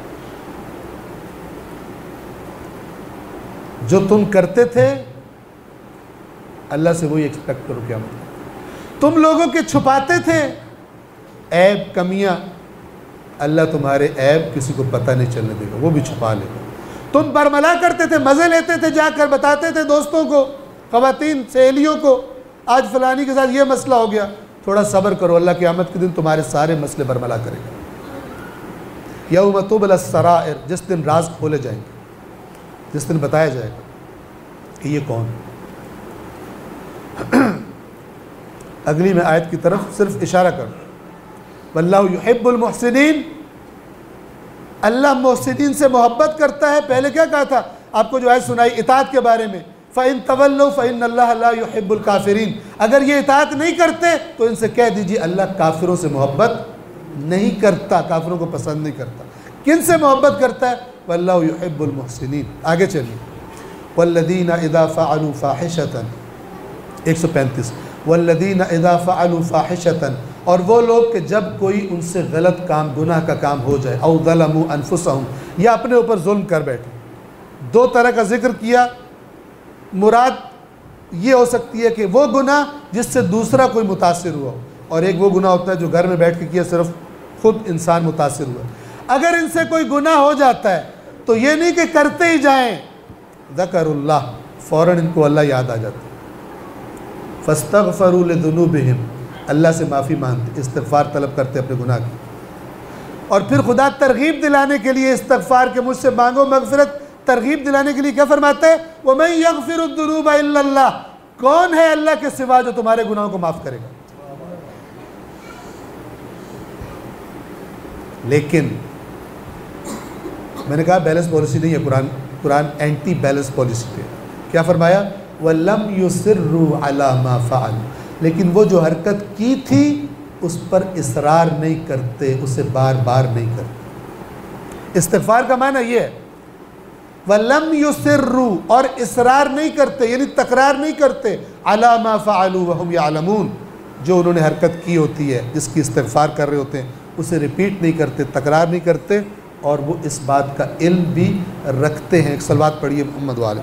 [SPEAKER 2] جو تم کرتے تھے اللہ سے وہی ایکسپیکٹ کرو قیامت۔ تم لوگوں کے چھپاتے تھے عیب، کمیاں، اللہ تمہارے عیب کسی کو پتہ نہیں چلنے دے گا، وہ بھی چھپا لے گا۔ تم برملا کرتے تھے، مزے لیتے تھے، جا کر بتاتے تھے دوستوں کو، خواتین، سہیلیوں کو، آج فلانی کے ساتھ یہ مسئلہ ہو گیا، تھوڑا صبر کرو، اللہ قیامت کے دن تمہارے سارے مسئلے برملا کرے گا۔ یوم تبلی السرائر، جس دن راز کھولے جائیں گے، جس دن بتایا جائے گا کہ یہ کون۔ اگلی میں آیت کی طرف صرف اشارہ کروں، واللہ یحب المحسنین، اللہ محسنین سے محبت کرتا ہے۔ پہلے کیا کہا تھا؟ آپ کو جو آیت سنائی اطاعت کے بارے میں، فَإِن تَوَلَّوْا فَإِنَّ اللَّهَ لَا يُحِبُّ الْكَافِرِينَ، اگر یہ اطاعت نہیں کرتے تو ان سے کہہ دیجئے اللہ کافروں سے محبت نہیں کرتا، کافروں کو پسند نہیں کرتا۔ کن سے محبت کرتا ہے؟ واللہ یحب المحسنین۔ آگے چلیے، والذین اذا فعلوا فاحشۃ، 135، والذین اذا فعلوا فاحشۃ، اور وہ لوگ کہ جب کوئی ان سے غلط کام، گناہ کا کام ہو جائے، او ظلموا انفسہم، یا اپنے اوپر ظلم کر بیٹھے۔ دو طرح کا ذکر کیا، مراد یہ ہو سکتی ہے کہ وہ گناہ جس سے دوسرا کوئی متاثر ہوا ہو، اور ایک وہ گناہ ہوتا ہے جو گھر میں بیٹھ کے کیا، صرف خود انسان متاثر ہوا۔ اگر ان سے کوئی گناہ ہو جاتا ہے تو یہ نہیں کہ کرتے ہی جائیں، ذکر اللہ، فوراً ان کو اللہ یاد آ جاتا ہے، فاستغفروا لذنوبہم، اللہ سے معافی مانگتے، استغفار طلب کرتے اپنے گناہ کی، اور پھر خدا ترغیب دلانے کے لیے استغفار کے مجھ سے مانگو مغفرت، ترغیب دلانے کے لیے کیا فرماتا ہے؟ وَمَن يَغْفِرُ الذُّنُوبَ إِلَّا اللَّهُ، کون ہے اللہ کے سوا جو تمہارے گناہوں کو معاف کرے گا؟ لیکن میں نے کہا بیلنس پالیسی نہیں ہے، قرآن اینٹی بیلنس پالیسی پہ کیا فرمایا؟ وَلَمْ يُصِرُّوا عَلَى مَا فَعَلُوا، لیکن وہ جو حرکت کی تھی اس پر اصرار نہیں کرتے، اسے بار بار نہیں کرتے۔ استغفار کا معنی یہ ہے، وَلَمْ يُصِرُّوا، اور اصرار نہیں کرتے، یعنی تکرار نہیں کرتے، عَلَى مَا فَعَلُوا وَهُمْ يَعْلَمُونَ، جو انہوں نے حرکت کی ہوتی ہے، جس کی استغفار کر رہے ہوتے ہیں، اسے ریپیٹ نہیں کرتے، تکرار نہیں کرتے، اور وہ اس بات کا علم بھی رکھتے ہیں۔ ایک صلوات پڑھیے محمد والے۔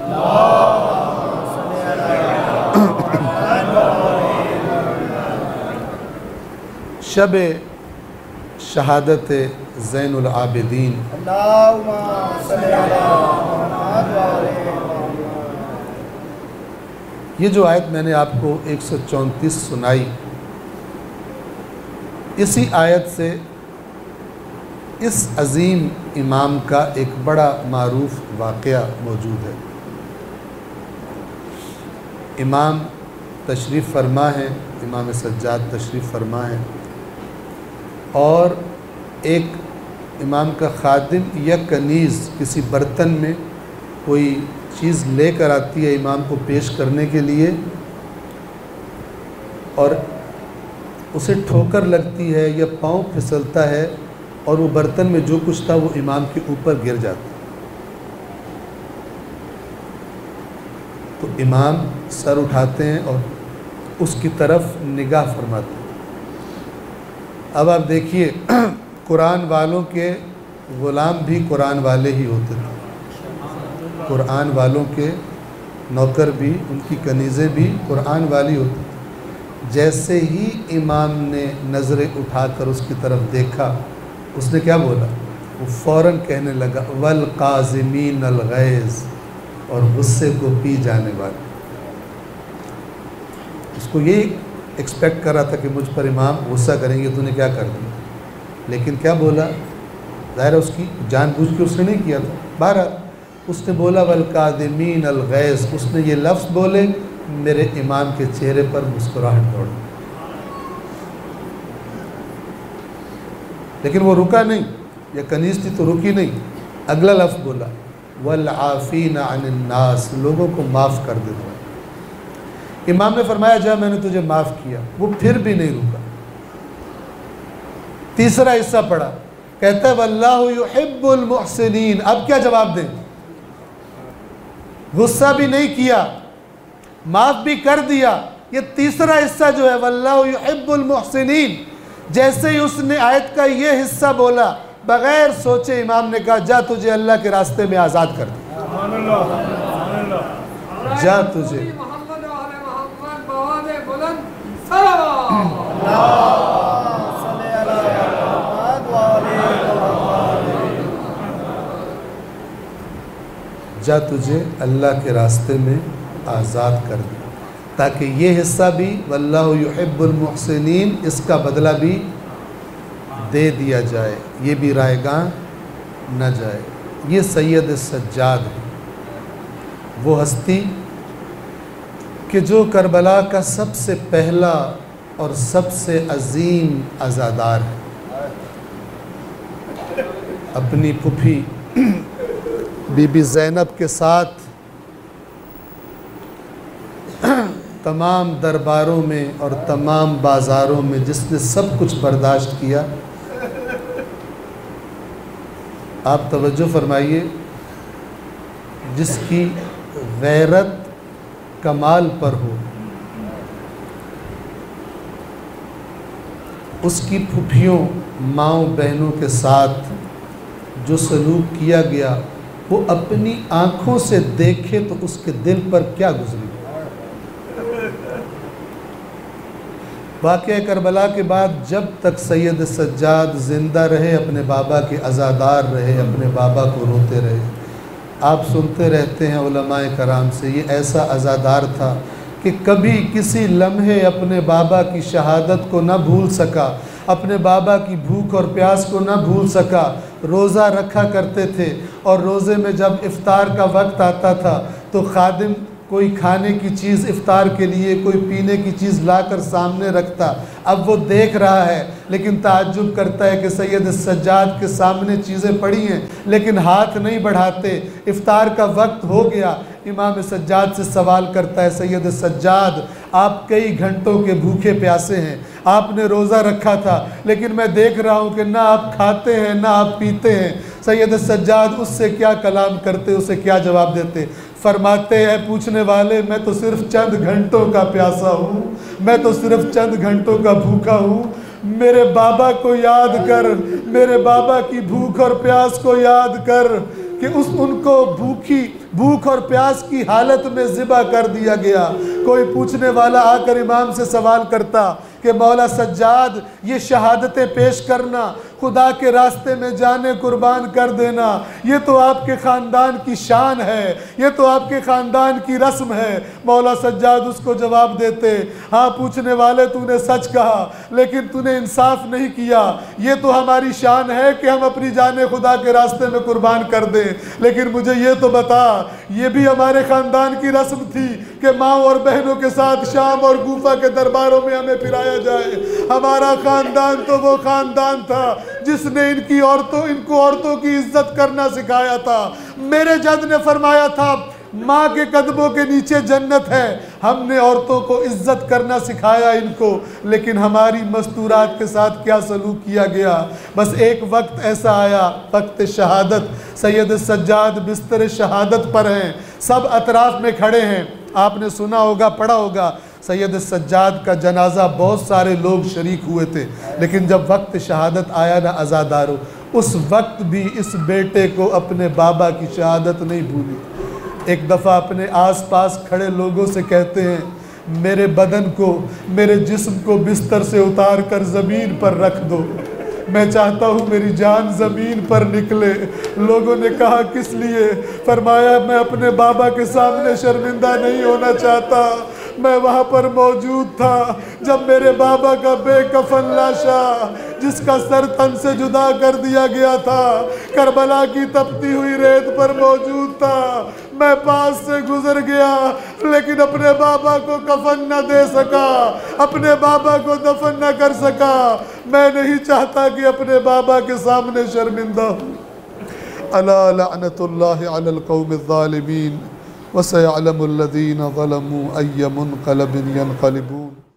[SPEAKER 2] شب شہادت زین العابدین، یہ جو آیت میں نے آپ کو 134 سنائی، اسی آیت سے اس عظیم امام کا ایک بڑا معروف واقعہ موجود ہے۔ امام تشریف فرما ہے، امام سجاد تشریف فرما ہے، اور ایک امام کا خادم یا کنیز کسی برتن میں کوئی چیز لے کر آتی ہے امام کو پیش کرنے کے لیے، اور اسے ٹھوکر لگتی ہے یا پاؤں پھسلتا ہے اور وہ برتن میں جو کچھ تھا وہ امام کے اوپر گر جاتا. تو امام سر اٹھاتے ہیں اور اس کی طرف نگاہ فرماتے ہیں. اب آپ دیکھیے قرآن والوں کے غلام بھی قرآن والے ہی ہوتے تھے، قرآن والوں کے نوکر بھی، ان کی کنیزیں بھی قرآن والی ہوتی تھی. جیسے ہی امام نے نظریں اٹھا کر اس کی طرف دیکھا، اس نے کیا بولا؟ وہ فوراً کہنے لگا والقاظمین الغیظ، اور غصے کو پی جانے والے. اس کو یہ ایکسپیکٹ کر رہا تھا کہ مجھ پر امام غصہ کریں گے، تو نے کیا کر دیا، لیکن کیا بولا؟ ظاہر ہے اس کی جان بوجھ کے اس نے نہیں کیا تھا. بہرحال اس نے بولا والقاظمین الغیظ. اس نے یہ لفظ بولے، میرے امام کے چہرے پر مسکراہٹ دوڑ. لیکن وہ رکا نہیں، یہ کنیز تھی تو رکی نہیں. اگلا لفظ بولا والعافین عن الناس، لوگوں کو معاف کر دیتا. امام نے فرمایا جا میں نے تجھے معاف کیا. وہ پھر بھی نہیں رکا. تیسرا حصہ پڑھا، کہتا ہے واللہ یحب المحسنین. اب کیا جواب دیں؟ غصہ بھی نہیں کیا، معاف بھی کر دیا. یہ تیسرا حصہ جو ہے واللہ یحب المحسنین، جیسے ہی اس نے آیت کا یہ حصہ بولا، بغیر سوچے امام نے کہا جا تجھے اللہ کے راستے میں آزاد کر دیا. جا تجھے جا تجھے اللہ کے راستے میں آزاد کر دیا، تاکہ یہ حصہ بھی واللہ یحب المحسنین، اس کا بدلہ بھی دے دیا جائے، یہ بھی رائے گاہ نہ جائے. یہ سید سجاد ہے، وہ ہستی کہ جو کربلا کا سب سے پہلا اور سب سے عظیم عزادار ہے. اپنی پھوپھی بی بی زینب کے ساتھ تمام درباروں میں اور تمام بازاروں میں جس نے سب کچھ برداشت کیا. آپ توجہ فرمائیے، جس کی غیرت کمال پر ہو، اس کی پھوپھیوں ماؤں بہنوں کے ساتھ جو سلوک کیا گیا وہ اپنی آنکھوں سے دیکھے تو اس کے دل پر کیا گزری. واقعہ کربلا کے بعد جب تک سید سجاد زندہ رہے اپنے بابا کے عزادار رہے، اپنے بابا کو روتے رہے. آپ سنتے رہتے ہیں علماء کرام سے، یہ ایسا عزادار تھا کہ کبھی کسی لمحے اپنے بابا کی شہادت کو نہ بھول سکا، اپنے بابا کی بھوک اور پیاس کو نہ بھول سکا. روزہ رکھا کرتے تھے اور روزے میں جب افطار کا وقت آتا تھا تو خادم کوئی کھانے کی چیز افطار کے لیے، کوئی پینے کی چیز لا کر سامنے رکھتا. اب وہ دیکھ رہا ہے لیکن تعجب کرتا ہے کہ سید سجاد کے سامنے چیزیں پڑی ہیں لیکن ہاتھ نہیں بڑھاتے. افطار کا وقت ہو گیا، امام سجاد سے سوال کرتا ہے سید سجاد آپ کئی گھنٹوں کے بھوکے پیاسے ہیں، آپ نے روزہ رکھا تھا لیکن میں دیکھ رہا ہوں کہ نہ آپ کھاتے ہیں نہ آپ پیتے ہیں. سید سجاد اس سے کیا کلام کرتے، اسے کیا جواب دیتے؟ فرماتے ہیں پوچھنے والے میں تو صرف چند گھنٹوں کا پیاسا ہوں، میں تو صرف چند گھنٹوں کا بھوکا ہوں. میرے بابا کو یاد کر، میرے بابا کی بھوک اور پیاس کو یاد کر کہ ان کو بھوک اور پیاس کی حالت میں ذبح کر دیا گیا. کوئی پوچھنے والا آ کر امام سے سوال کرتا کہ مولا سجاد یہ شہادتیں پیش کرنا، خدا کے راستے میں جانے قربان کر دینا، یہ تو آپ کے خاندان کی شان ہے، یہ تو آپ کے خاندان کی رسم ہے. مولا سجاد اس کو جواب دیتے ہاں پوچھنے والے تو نے سچ کہا لیکن تو نے انصاف نہیں کیا. یہ تو ہماری شان ہے کہ ہم اپنی جانیں خدا کے راستے میں قربان کر دیں، لیکن مجھے یہ تو بتا یہ بھی ہمارے خاندان کی رسم تھی کہ ماں اور بہنوں کے ساتھ شام اور کوفہ کے درباروں میں ہمیں پھرایا جائے. ہمارا خاندان تو وہ خاندان تھا جس نے ان کو عورتوں کی عزت کرنا سکھایا تھا. میرے جد نے فرمایا تھا ماں کے قدموں کے نیچے جنت ہے۔ ہم نے عورتوں کو عزت کرنا سکھایا ان کو، لیکن ہماری مستورات کے ساتھ کیا سلوک کیا گیا۔ بس ایک وقت ایسا آیا، وقت شہادت، سید سجاد بستر شہادت پر ہیں، سب اطراف میں کھڑے ہیں۔ آپ نے سنا ہوگا، پڑھا ہوگا، سید سجاد کا جنازہ بہت سارے لوگ شریک ہوئے تھے، لیکن جب وقت شہادت آیا نا عزادارو، اس وقت بھی اس بیٹے کو اپنے بابا کی شہادت نہیں بھولی۔ ایک دفعہ اپنے آس پاس کھڑے لوگوں سے کہتے ہیں، میرے بدن کو، میرے جسم کو بستر سے اتار کر زمین پر رکھ دو، میں چاہتا ہوں میری جان زمین پر نکلے۔ لوگوں نے کہا کس لیے؟ فرمایا میں اپنے بابا کے سامنے شرمندہ نہیں ہونا چاہتا۔ میں وہاں پر موجود تھا جب میرے بابا کا بے کفن لاشا، جس کا سر تن سے جدا کر دیا گیا تھا، کربلا کی تپتی ہوئی ریت پر موجود تھا۔ میں پاس سے گزر گیا لیکن اپنے بابا کو کفن نہ دے سکا، اپنے بابا کو دفن نہ کر سکا۔ میں نہیں چاہتا کہ اپنے بابا کے سامنے شرمندہ ہوں۔ الا لعنت اللہ علی القوم الظالمین وسيعلم الذين ظلموا أي منقلب ينقلبون۔